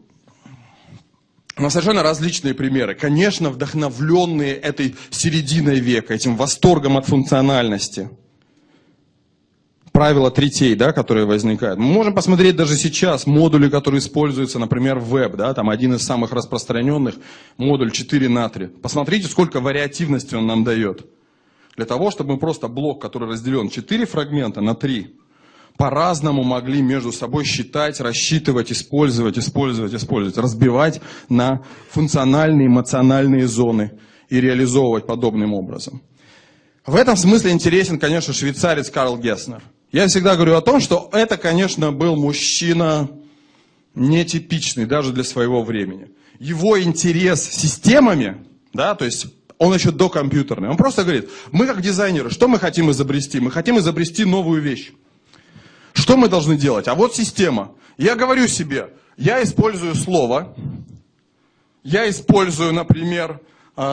на совершенно различные примеры, конечно, вдохновленные этой серединой века, этим восторгом от функциональности, правила третей, да, которые возникают. Мы можем посмотреть даже сейчас модули, которые используются, например, в веб, да, там один из самых распространенных, модуль четыре на три. Посмотрите, сколько вариативности он нам дает. Для того, чтобы мы просто блок, который разделен четыре фрагмента на три, по-разному могли между собой считать, рассчитывать, использовать, использовать, использовать, разбивать на функциональные, эмоциональные зоны и реализовывать подобным образом. В этом смысле интересен, конечно, швейцарец Карл Гесснер. Я всегда говорю о том, что это, конечно, был мужчина нетипичный даже для своего времени. Его интерес системами, да, то есть он еще докомпьютерный, он просто говорит, мы как дизайнеры, что мы хотим изобрести? Мы хотим изобрести новую вещь. Что мы должны делать? А вот система. Я говорю себе, я использую слово, я использую, например,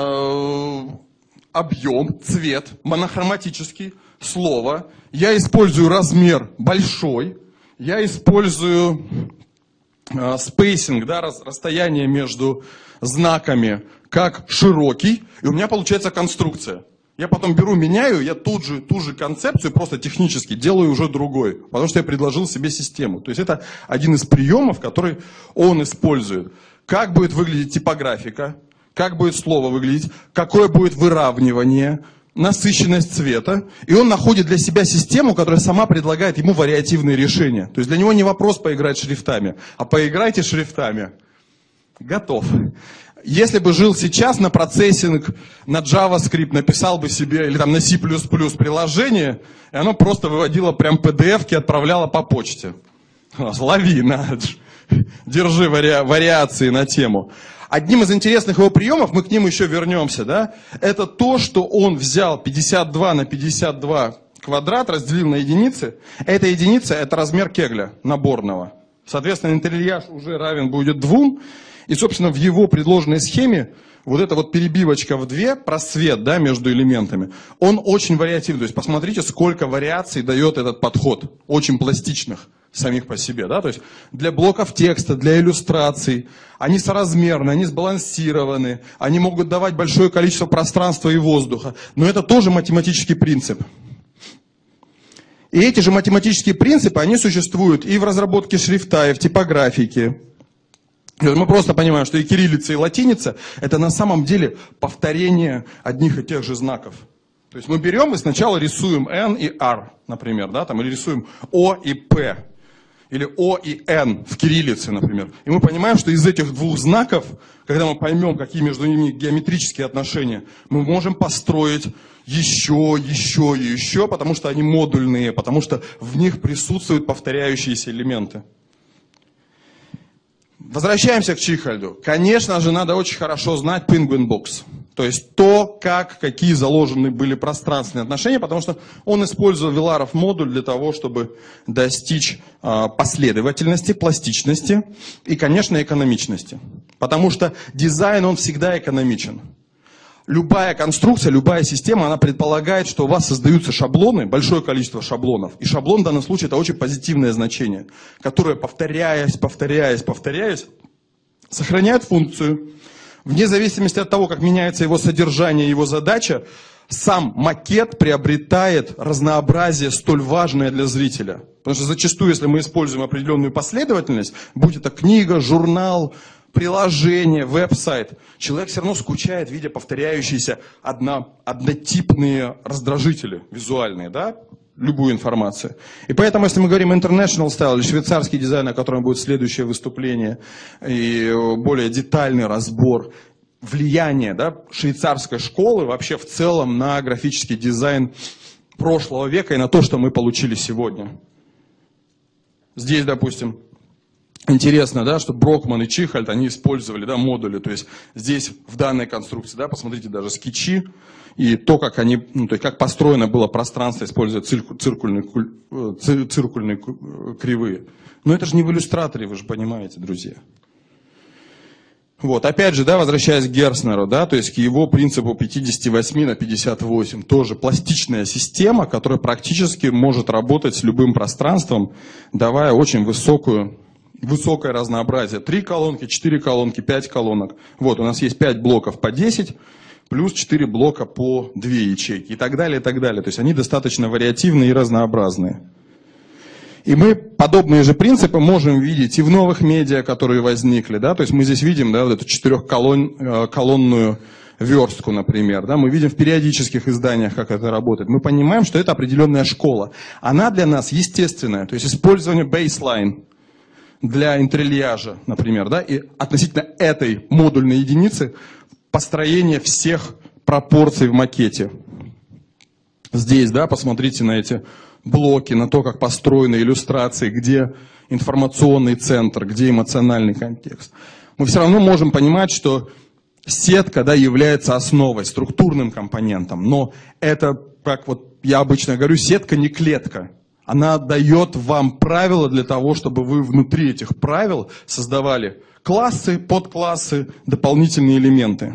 объем, цвет, монохроматический, слово. Я использую размер большой. Я использую э, спейсинг, да, рас, расстояние между знаками, как широкий. И у меня получается конструкция. Я потом беру, меняю, я тут же, ту же концепцию, просто технически делаю уже другой. Потому что я предложил себе систему. То есть это один из приемов, который он использует. Как будет выглядеть типографика? Как будет слово выглядеть, какое будет выравнивание, насыщенность цвета. И он находит для себя систему, которая сама предлагает ему вариативные решения. То есть для него не вопрос поиграть шрифтами, а поиграйте шрифтами. Готов. Если бы жил сейчас на процессинг, на JavaScript, написал бы себе, или там на C++ приложение, и оно просто выводило прям пи ди эф-ки, отправляло по почте. Лови, на, держи вари... вариации на тему. Одним из интересных его приемов, мы к ним еще вернемся, да, это то, что он взял пятьдесят два на пятьдесят два квадрат, разделил на единицы. Эта единица – это размер кегля наборного. Соответственно, интерьяж уже равен будет двум. И, собственно, в его предложенной схеме вот эта вот перебивочка в две, просвет, да, между элементами, он очень вариативный. То есть посмотрите, сколько вариаций дает этот подход, очень пластичных самих по себе, да, то есть для блоков текста, для иллюстраций, они соразмерны, они сбалансированы, они могут давать большое количество пространства и воздуха, но это тоже математический принцип. И эти же математические принципы, они существуют и в разработке шрифта, и в типографике. Мы просто понимаем, что и кириллица, и латиница – это на самом деле повторение одних и тех же знаков. То есть мы берем и сначала рисуем N и R, например, да, там, или рисуем O и P. Или О и Н в кириллице, например. И мы понимаем, что из этих двух знаков, когда мы поймем, какие между ними геометрические отношения, мы можем построить еще, еще и еще, потому что они модульные, потому что в них присутствуют повторяющиеся элементы. Возвращаемся к Чихальду. Конечно же, надо очень хорошо знать Penguin Box. То есть то, как, какие заложены были пространственные отношения, потому что он использовал Виларов модуль для того, чтобы достичь э, последовательности, пластичности и, конечно, экономичности. Потому что дизайн, он всегда экономичен. Любая конструкция, любая система, она предполагает, что у вас создаются шаблоны, большое количество шаблонов. И шаблон в данном случае это очень позитивное значение, которое, повторяясь, повторяясь, повторяясь, сохраняет функцию. Вне зависимости от того, как меняется его содержание, его задача, сам макет приобретает разнообразие столь важное для зрителя. Потому что зачастую, если мы используем определенную последовательность, будь это книга, журнал, приложение, веб-сайт, человек все равно скучает, видя повторяющиеся одно, однотипные раздражители визуальные, да? Любую информацию. И поэтому, если мы говорим international style, или швейцарский дизайн, о котором будет следующее выступление, и более детальный разбор влияния, да, швейцарской школы вообще в целом на графический дизайн прошлого века и на то, что мы получили сегодня. Здесь, допустим, интересно, да, что Брокман и Чихальд, они использовали, да, модули. То есть здесь в данной конструкции, да, посмотрите даже скетчи и то, как они, ну, то есть как построено было пространство, используя циркульные, циркульные кривые. Но это же не в иллюстраторе, вы же понимаете, друзья. Вот, опять же, да, возвращаясь к Герцнеру, да, то есть к его принципу пятьдесят восемь на пятьдесят восемь, тоже пластичная система, которая практически может работать с любым пространством, давая очень высокую, высокое разнообразие. Три колонки, четыре колонки, пять колонок. Вот, у нас есть пять блоков по десять, плюс четыре блока по две ячейки и так далее, и так далее. То есть они достаточно вариативные и разнообразные. И мы подобные же принципы можем видеть и в новых медиа, которые возникли. Да? То есть мы здесь видим, да, вот эту четырехколонную верстку, например. Да? Мы видим в периодических изданиях, как это работает. Мы понимаем, что это определенная школа. Она для нас естественная. То есть использование baseline для интерьяжа, например. Да? И относительно этой модульной единицы построение всех пропорций в макете. Здесь, да, посмотрите на эти блоки, на то, как построены иллюстрации, где информационный центр, где эмоциональный контекст. Мы все равно можем понимать, что сетка, да, является основой, структурным компонентом. Но это, как вот я обычно говорю, сетка не клетка. Она дает вам правила для того, чтобы вы внутри этих правил создавали классы, подклассы, дополнительные элементы.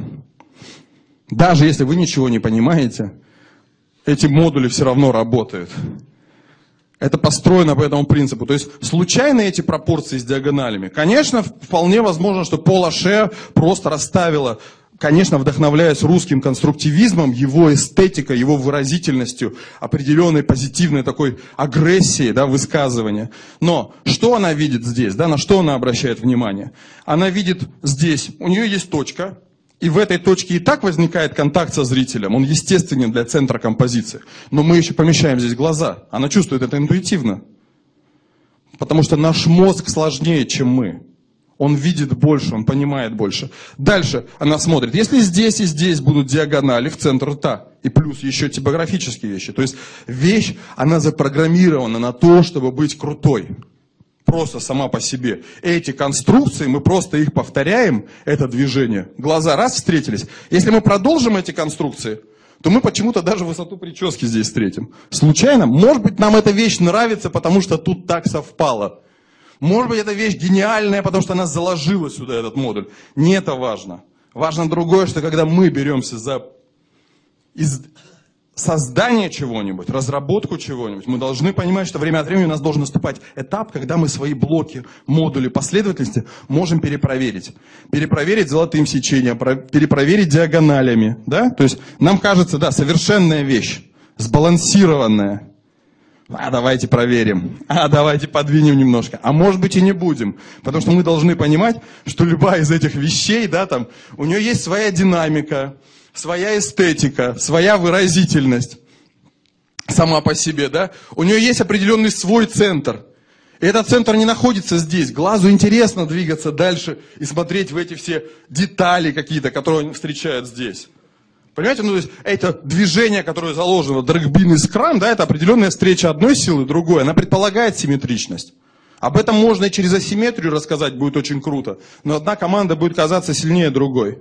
Даже если вы ничего не понимаете, эти модули все равно работают. Это построено по этому принципу. То есть случайно эти пропорции с диагоналями. Конечно, вполне возможно, что Пол Аше просто расставила, конечно, вдохновляясь русским конструктивизмом, его эстетикой, его выразительностью, определенной позитивной такой агрессией, да, высказывания. Но что она видит здесь, да, на что она обращает внимание? Она видит здесь, у нее есть точка, и в этой точке и так возникает контакт со зрителем, он естественен для центра композиции. Но мы еще помещаем здесь глаза, она чувствует это интуитивно. Потому что наш мозг сложнее, чем мы. Он видит больше, он понимает больше. Дальше она смотрит, если здесь и здесь будут диагонали в центр рта, и плюс еще типографические вещи. То есть вещь, она запрограммирована на то, чтобы быть крутой. Просто сама по себе. Эти конструкции, мы просто их повторяем, это движение. Глаза раз встретились. Если мы продолжим эти конструкции, то мы почему-то даже высоту прически здесь встретим. Случайно? Может быть, нам эта вещь нравится, потому что тут так совпало. Может быть, эта вещь гениальная, потому что она заложила сюда этот модуль. Не это важно. Важно другое, что когда мы беремся за из... создание чего-нибудь, разработку чего-нибудь, мы должны понимать, что время от времени у нас должен наступать этап, когда мы свои блоки, модули, последовательности можем перепроверить. Перепроверить золотым сечением, перепроверить диагоналями. Да? То есть нам кажется, да, совершенная вещь, сбалансированная. А давайте проверим, а давайте подвинем немножко. А может быть и не будем, потому что мы должны понимать, что любая из этих вещей, да, там, у нее есть своя динамика, своя эстетика, своя выразительность сама по себе, да? У нее есть определенный свой центр. И этот центр не находится здесь. Глазу интересно двигаться дальше и смотреть в эти все детали какие-то, которые он встречает здесь. Понимаете, ну то есть это движение, которое заложено в дрэгбин и скрам, да, это определенная встреча одной силы другой, она предполагает симметричность. Об этом можно и через асимметрию рассказать, будет очень круто, но одна команда будет казаться сильнее другой.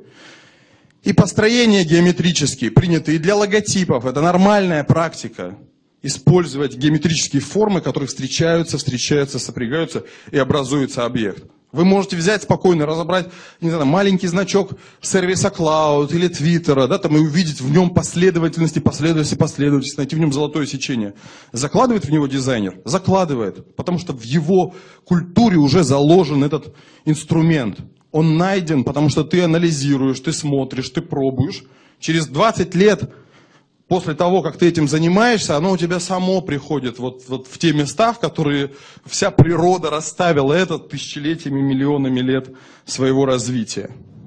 И построения геометрические, принятые для логотипов, это нормальная практика. Использовать геометрические формы, которые встречаются, встречаются, сопрягаются и образуется объект. Вы можете взять спокойно, разобрать, не знаю, маленький значок сервиса Cloud или Твиттера, да, там, и увидеть в нем последовательности, последовательности, последовательности, найти в нем золотое сечение. Закладывает в него дизайнер? Закладывает, потому что в его культуре уже заложен этот инструмент. Он найден, потому что ты анализируешь, ты смотришь, ты пробуешь. Через двадцать лет после того, как ты этим занимаешься, оно у тебя само приходит вот, вот в те места, в которые вся природа расставила это тысячелетиями, миллионами лет своего развития.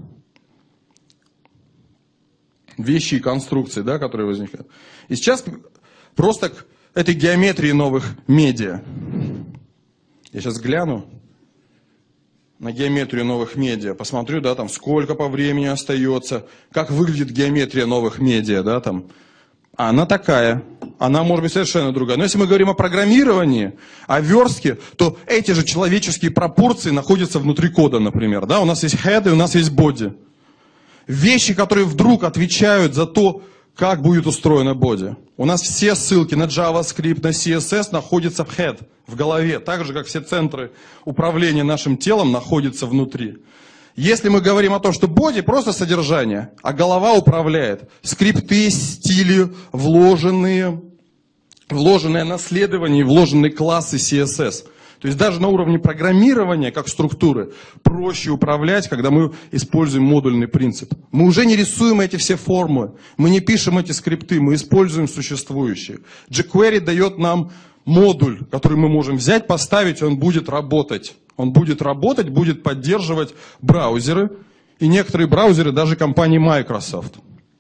Вещи и конструкции, да, которые возникают. И сейчас просто к этой геометрии новых медиа. Я сейчас гляну на геометрию новых медиа, посмотрю, да, там, сколько по времени остается, как выглядит геометрия новых медиа, да, там. А она такая, она может быть совершенно другая. Но если мы говорим о программировании, о верстке, то эти же человеческие пропорции находятся внутри кода, например. Да? У нас есть head и у нас есть body. Вещи, которые вдруг отвечают за то, как будет устроена body. У нас все ссылки на JavaScript, на си эс эс находятся в head, в голове. Так же, как все центры управления нашим телом находятся внутри. Если мы говорим о том, что body просто содержание, а голова управляет, скрипты, стили, вложенные, вложенное наследование, вложенные классы си эс эс. То есть даже на уровне программирования, как структуры, проще управлять, когда мы используем модульный принцип. Мы уже не рисуем эти все формы, мы не пишем эти скрипты, мы используем существующие. jQuery дает нам модуль, который мы можем взять, поставить, и он будет работать. Он будет работать, будет поддерживать браузеры, и некоторые браузеры даже компании Microsoft.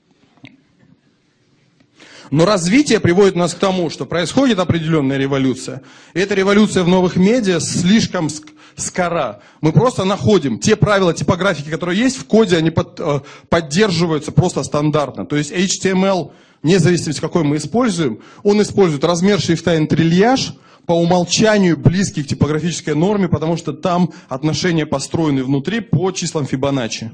Но развитие приводит нас к тому, что происходит определенная революция. И эта революция в новых медиа слишком скора. Мы просто находим те правила типографики, которые есть в коде, они под, э, поддерживаются просто стандартно. То есть эйч ти эм эл, вне зависимости, какой мы используем, он использует размер шрифта и трильяж, по умолчанию близкий к типографической норме, потому что там отношения построены внутри по числам Фибоначчи.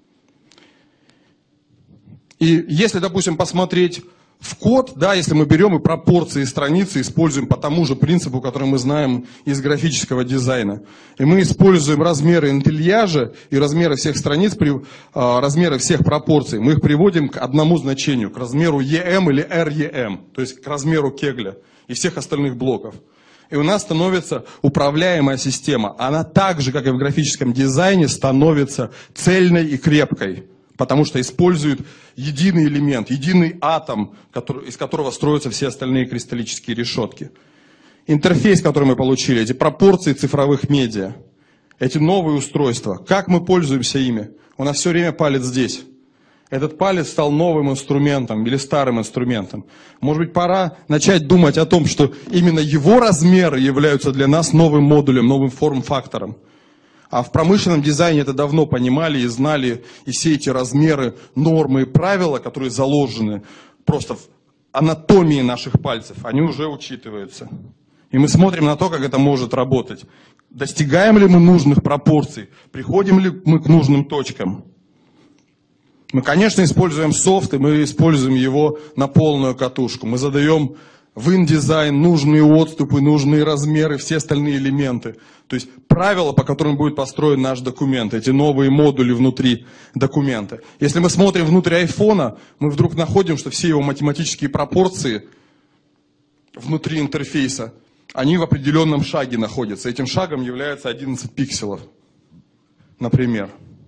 И если, допустим, посмотреть в код, да, если мы берем и пропорции страницы используем по тому же принципу, который мы знаем из графического дизайна, и мы используем размеры интельяжа и размеры всех страниц, размеры всех пропорций, мы их приводим к одному значению, к размеру и эм или эр и эм, то есть к размеру Кегля и всех остальных блоков. И у нас становится управляемая система. Она так же, как и в графическом дизайне, становится цельной и крепкой. Потому что использует единый элемент, единый атом, который, из которого строятся все остальные кристаллические решетки. Интерфейс, который мы получили, эти пропорции цифровых медиа, эти новые устройства, как мы пользуемся ими? У нас все время палец здесь. Этот палец стал новым инструментом или старым инструментом. Может быть, пора начать думать о том, что именно его размеры являются для нас новым модулем, новым форм-фактором. А в промышленном дизайне это давно понимали и знали, и все эти размеры, нормы и правила, которые заложены просто в анатомии наших пальцев, они уже учитываются. И мы смотрим на то, как это может работать. Достигаем ли мы нужных пропорций? Приходим ли мы к нужным точкам? Мы, конечно, используем софт, и мы используем его на полную катушку. Мы задаем в InDesign нужные отступы, нужные размеры, все остальные элементы. То есть правила, по которым будет построен наш документ, эти новые модули внутри документа. Если мы смотрим внутрь айфона, мы вдруг находим, что все его математические пропорции внутри интерфейса, они в определенном шаге находятся. Этим шагом является одиннадцать пикселов, например.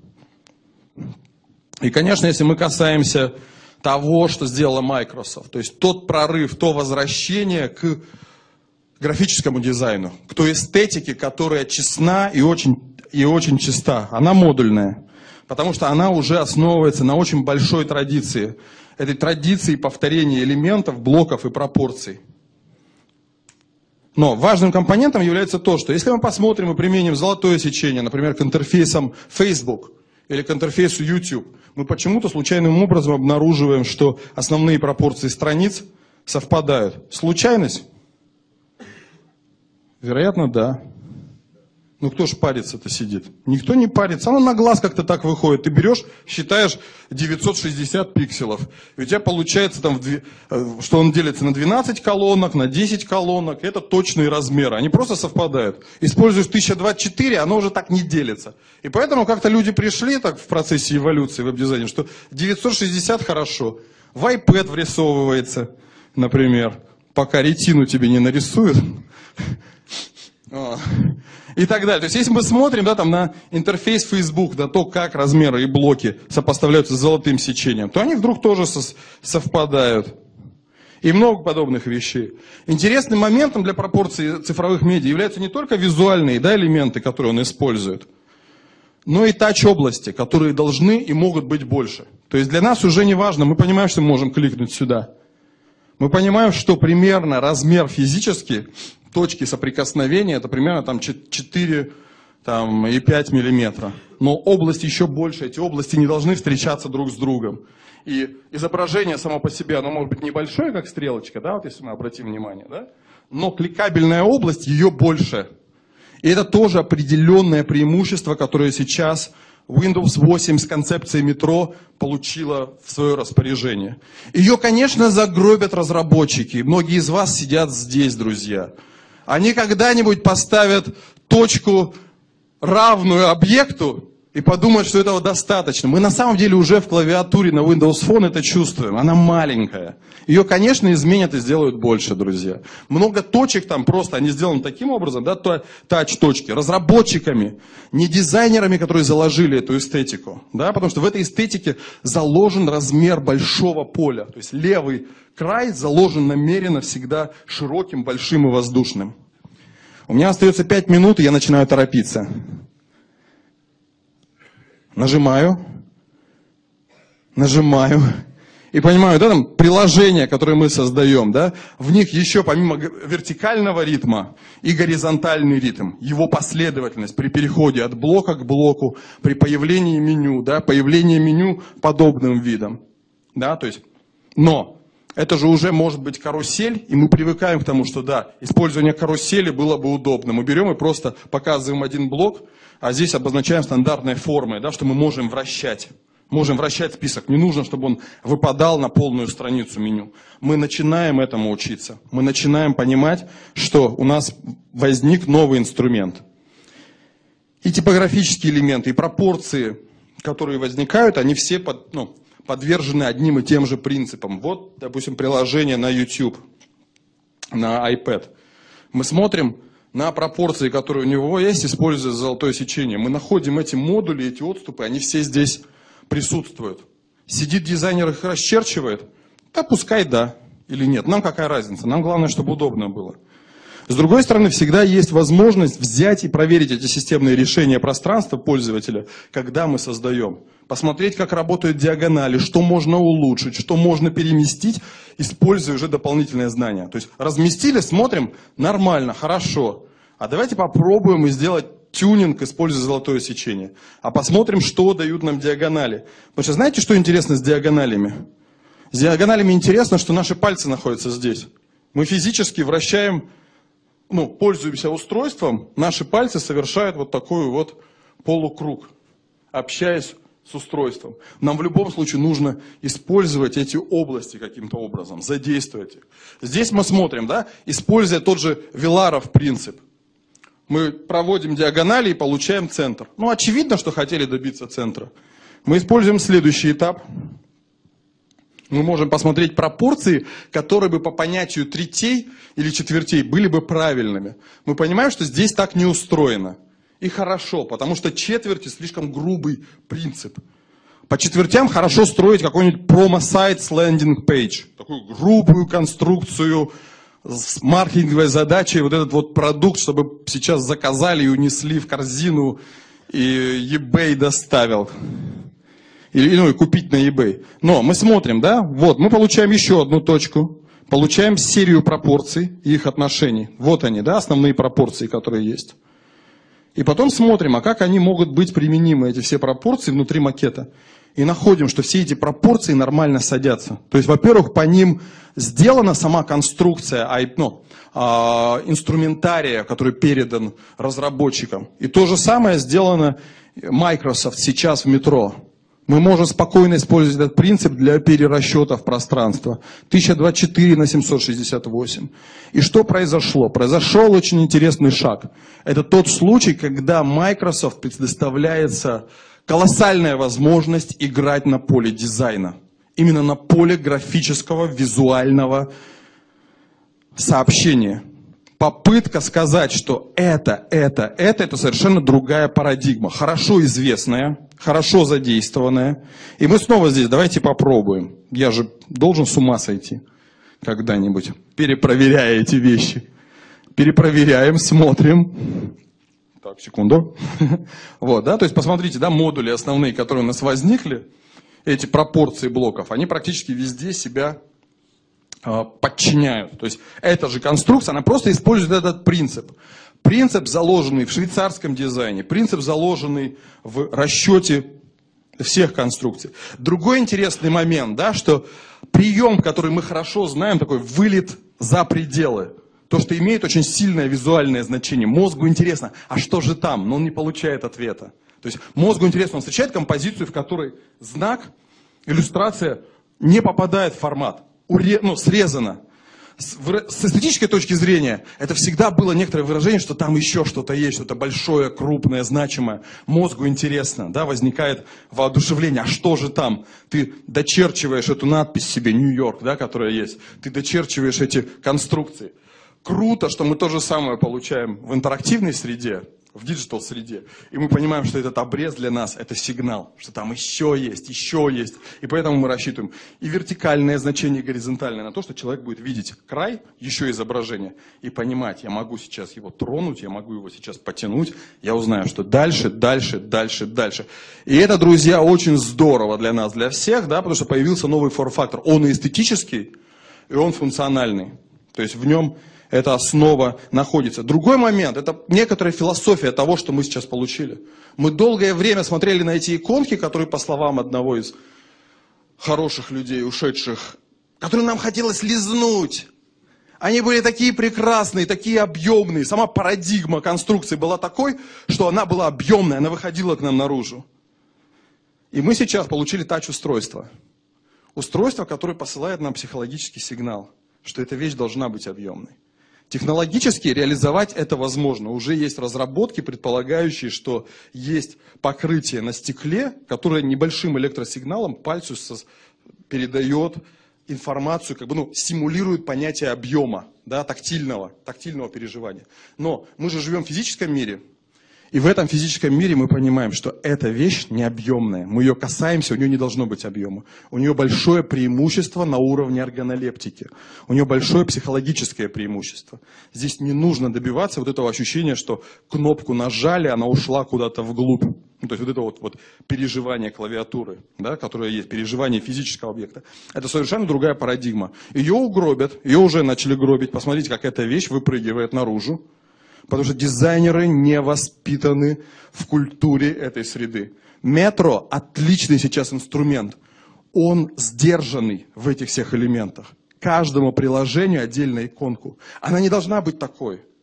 И, конечно, если мы касаемся того, что сделала Microsoft, то есть тот прорыв, то возвращение к графическому дизайну, к той эстетике, которая честна и очень, и очень чиста. Она модульная, потому что она уже основывается на очень большой традиции. Этой традиции повторения элементов, блоков и пропорций. Но важным компонентом является то, что если мы посмотрим и применим золотое сечение, например, к интерфейсам Facebook или к интерфейсу YouTube, мы почему-то случайным образом обнаруживаем, что основные пропорции страниц совпадают. Случайность? Вероятно, да. Ну кто ж парится-то сидит? Никто не парится, оно на глаз как-то так выходит. Ты берешь, считаешь девятьсот шестьдесят пикселов, и у тебя получается, там, что он делится на двенадцать колонок, на десять колонок. Это точные размеры, они просто совпадают. Используешь тысяча двадцать четыре, оно уже так не делится. И поэтому как-то люди пришли так в процессе эволюции веб-дизайна, что девятьсот шестьдесят хорошо, в iPad врисовывается, например, пока ретину тебе не нарисуют. И так далее. То есть, если мы смотрим, да, там, на интерфейс Facebook, на то, как размеры и блоки сопоставляются с золотым сечением, то они вдруг тоже со- совпадают. И много подобных вещей. Интересным моментом для пропорций цифровых медиа являются не только визуальные, да, элементы, которые он использует, но и тач-области, которые должны и могут быть больше. То есть для нас уже не важно, мы понимаем, что мы можем кликнуть сюда. Мы понимаем, что примерно размер физический точки соприкосновения, это примерно там, четыре там, и пять миллиметра. Но область еще больше, эти области не должны встречаться друг с другом. И изображение само по себе, оно может быть небольшое, как стрелочка, да, вот если мы обратим внимание, да? Но кликабельная область, ее больше. И это тоже определенное преимущество, которое сейчас Windows восемь с концепцией метро получила в свое распоряжение. Ее, конечно, загробят разработчики. Многие из вас сидят здесь, друзья. Они когда-нибудь поставят точку, равную объекту, и подумают, что этого достаточно. Мы на самом деле уже в клавиатуре на Windows Phone это чувствуем. Она маленькая. Ее, конечно, изменят и сделают больше, друзья. Много точек там просто, они сделаны таким образом, да, тач-точки, разработчиками, не дизайнерами, которые заложили эту эстетику. Да, потому что в этой эстетике заложен размер большого поля. То есть левый край заложен намеренно всегда широким, большим и воздушным. У меня остается пять минут, и я начинаю торопиться. Нажимаю, нажимаю, и понимаю, да, там приложения, которые мы создаем, да, в них еще помимо вертикального ритма и горизонтальный ритм, его последовательность при переходе от блока к блоку, при появлении меню, да, появление меню подобным видом, да, то есть, но это же уже может быть карусель, и мы привыкаем к тому, что да, использование карусели было бы удобно. Мы берем и просто показываем один блок, а здесь обозначаем стандартной формой, да, что мы можем вращать. Можем вращать список. Не нужно, чтобы он выпадал на полную страницу меню. Мы начинаем этому учиться. Мы начинаем понимать, что у нас возник новый инструмент. И типографические элементы, и пропорции, которые возникают, они все под, ну, подвержены одним и тем же принципам. Вот, допустим, приложение на YouTube, на iPad. Мы смотрим на пропорции, которые у него есть, используя золотое сечение. Мы находим эти модули, эти отступы, они все здесь присутствуют. Сидит дизайнер, их расчерчивает, да пускай да или нет. Нам какая разница? Нам главное, чтобы удобно было. С другой стороны, всегда есть возможность взять и проверить эти системные решения пространства пользователя, когда мы создаем. Посмотреть, как работают диагонали, что можно улучшить, что можно переместить, используя уже дополнительные знания. То есть разместили, смотрим, нормально, хорошо. А давайте попробуем и сделать тюнинг, используя золотое сечение. А посмотрим, что дают нам диагонали. Потому что знаете, что интересно с диагоналями? С диагоналями интересно, что наши пальцы находятся здесь. Мы физически вращаем ну, пользуемся устройством, наши пальцы совершают вот такой вот полукруг, общаясь с устройством. Нам в любом случае нужно использовать эти области каким-то образом, задействовать их. Здесь мы смотрим, да, используя тот же Виларов принцип. Мы проводим диагонали и получаем центр. Ну, очевидно, что хотели добиться центра. Мы используем следующий этап. Мы можем посмотреть пропорции, которые бы по понятию третей или четвертей были бы правильными. Мы понимаем, что здесь так не устроено. И хорошо, потому что четверти слишком грубый принцип. По четвертям хорошо строить какой-нибудь промо-сайт с лендинг-пейдж. Такую грубую конструкцию с маркетинговой задачей, вот этот вот продукт, чтобы сейчас заказали и унесли в корзину, и eBay доставил. Или, ну, и купить на eBay. Но мы смотрим, да, вот, мы получаем еще одну точку, получаем серию пропорций и их отношений. Вот они, да, основные пропорции, которые есть. И потом смотрим, а как они могут быть применимы, эти все пропорции внутри макета. И находим, что все эти пропорции нормально садятся. То есть, во-первых, по ним сделана сама конструкция, ну, инструментария, который передан разработчикам. И то же самое сделано Microsoft сейчас в метро. Мы можем спокойно использовать этот принцип для перерасчетов пространства. тысяча двадцать четыре на семьсот шестьдесят восемь. И что произошло? Произошел очень интересный шаг. Это тот случай, когда Microsoft предоставляется колоссальная возможность играть на поле дизайна. Именно на поле графического, визуального сообщения. Попытка сказать, что это, это, это, это совершенно другая парадигма. Хорошо известная, хорошо задействованная. И мы снова здесь, давайте попробуем. Я же должен с ума сойти когда-нибудь, перепроверяя эти вещи. Перепроверяем, смотрим. Так, секунду. Вот, да, то есть посмотрите, да, модули основные, которые у нас возникли, эти пропорции блоков, они практически везде себя подчиняют. То есть эта же конструкция, она просто использует этот принцип. Принцип, заложенный в швейцарском дизайне, принцип, заложенный в расчете всех конструкций. Другой интересный момент, да, что прием, который мы хорошо знаем, такой вылет за пределы. То, что имеет очень сильное визуальное значение. Мозгу интересно, а что же там? Но он не получает ответа. То есть мозгу интересно, он встречает композицию, в которой знак, иллюстрация не попадает в формат. Ну, срезано. С, в, с эстетической точки зрения, это всегда было некоторое выражение, что там еще что-то есть, что-то большое, крупное, значимое. Мозгу интересно, да, возникает воодушевление. А что же там? Ты дочерчиваешь эту надпись себе, Нью-Йорк, да, которая есть. Ты дочерчиваешь эти конструкции. Круто, что мы то же самое получаем в интерактивной среде, в диджитал-среде. И мы понимаем, что этот обрез для нас – это сигнал, что там еще есть, еще есть. И поэтому мы рассчитываем и вертикальное значение, и горизонтальное на то, что человек будет видеть край, еще изображение, и понимать, я могу сейчас его тронуть, я могу его сейчас потянуть, я узнаю, что дальше, дальше, дальше, дальше. И это, друзья, очень здорово для нас, для всех, да, потому что появился новый форм-фактор. Он и эстетический, и он функциональный. То есть в нем эта основа находится. Другой момент, это некоторая философия того, что мы сейчас получили. Мы долгое время смотрели на эти иконки, которые, по словам одного из хороших людей, ушедших, которые нам хотелось лизнуть. Они были такие прекрасные, такие объемные. Сама парадигма конструкции была такой, что она была объемная, она выходила к нам наружу. И мы сейчас получили тач-устройство. Устройство, которое посылает нам психологический сигнал, что эта вещь должна быть объемной. Технологически реализовать это возможно. Уже есть разработки, предполагающие, что есть покрытие на стекле, которое небольшим электросигналом пальцу передает информацию, как бы, ну, симулирует понятие объема, да, тактильного, тактильного переживания. Но мы же живем в физическом мире, и в этом физическом мире мы понимаем, что эта вещь не объемная. Мы ее касаемся, у нее не должно быть объема. У нее большое преимущество на уровне органолептики. У нее большое психологическое преимущество. Здесь не нужно добиваться вот этого ощущения, что кнопку нажали, она ушла куда-то вглубь. Ну, то есть вот это вот, вот переживание клавиатуры, да, которое есть, переживание физического объекта. Это совершенно другая парадигма. Ее угробят, ее уже начали гробить. Посмотрите, как эта вещь выпрыгивает наружу. Потому что дизайнеры не воспитаны в культуре этой среды. Метро – отличный сейчас инструмент. Он сдержанный в этих всех элементах. Каждому приложению отдельную иконку. Она не должна быть такой.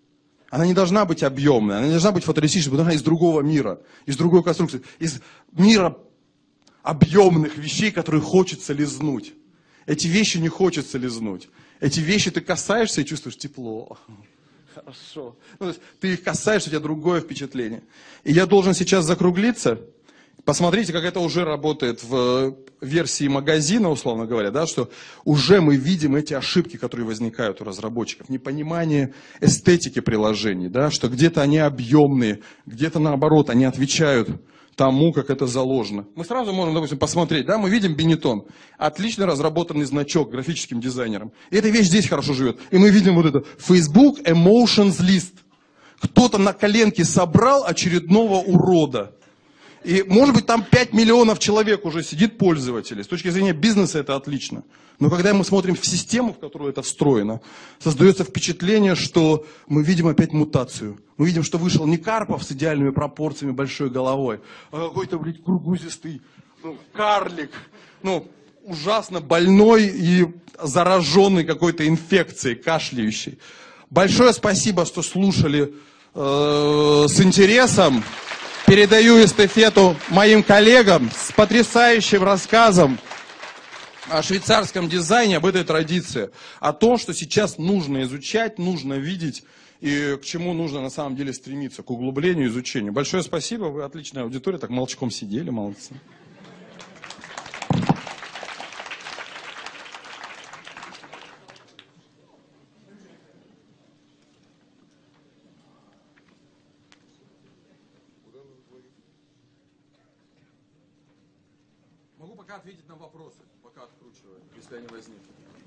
Она не должна быть объемной, она не должна быть фотореалистичной, потому что она из другого мира, из другой конструкции, из мира объемных вещей, которые хочется лизнуть. Эти вещи не хочется лизнуть. Эти вещи ты касаешься и чувствуешь тепло. Хорошо. Ну, то есть ты их касаешься, у тебя другое впечатление. И я должен сейчас закруглиться. Посмотрите, как это уже работает в версии магазина, условно говоря, да, что уже мы видим эти ошибки, которые возникают у разработчиков. Непонимание эстетики приложений, да, что где-то они объемные, где-то наоборот, они отвечают тому, как это заложено. Мы сразу можем, допустим, посмотреть, да, мы видим Benetton, отлично разработанный значок графическим дизайнером. И эта вещь здесь хорошо живет. И мы видим вот это Facebook Emotions List. Кто-то на коленке собрал очередного урода. И, может быть, там пять миллионов человек уже сидит, пользователей. С точки зрения бизнеса это отлично. Но когда мы смотрим в систему, в которую это встроено, создается впечатление, что мы видим опять мутацию. Мы видим, что вышел не Карпов с идеальными пропорциями, большой головой, а какой-то, блядь, кургузистый, ну, карлик. Ну, ужасно больной и зараженный какой-то инфекцией, кашляющий. Большое спасибо, что слушали э, с интересом. Передаю эстафету моим коллегам с потрясающим рассказом о швейцарском дизайне, об этой традиции, о том, что сейчас нужно изучать, нужно видеть и к чему нужно на самом деле стремиться, к углублению, изучению. Большое спасибо, вы отличная аудитория, так молчком сидели, молодцы. Могу пока ответить на вопросы, пока откручиваю, если они возникнут.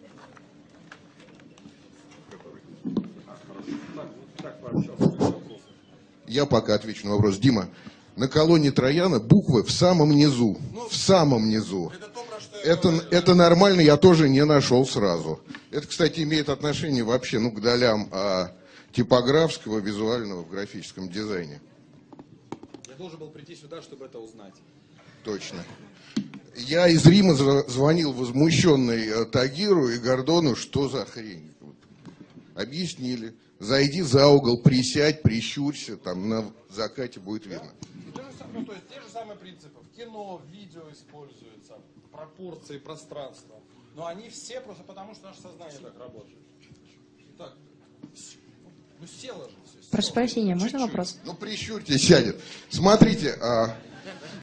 Я пока отвечу на вопрос. Дима, на колонне Трояна буквы в самом низу. Ну, в самом низу. Это, то, про что это, это нормально, я тоже не нашел сразу. Это, кстати, имеет отношение вообще ну, к долям а, типографского, визуального в графическом дизайне. Я должен был прийти сюда, чтобы это узнать. Точно. Я из Рима звонил возмущенный Тагиру и Гордону, что за хрень. Объяснили. Зайди за угол, присядь, прищурься, там на закате будет видно. Да? Ну, то есть те же самые принципы. В кино, в видео используются, пропорции, пространства. Но они все просто потому, что наше сознание так работает. Так, ну село же все. Прошу прощения, можно вопрос? Ну прищурьте, сядет. Смотрите. А...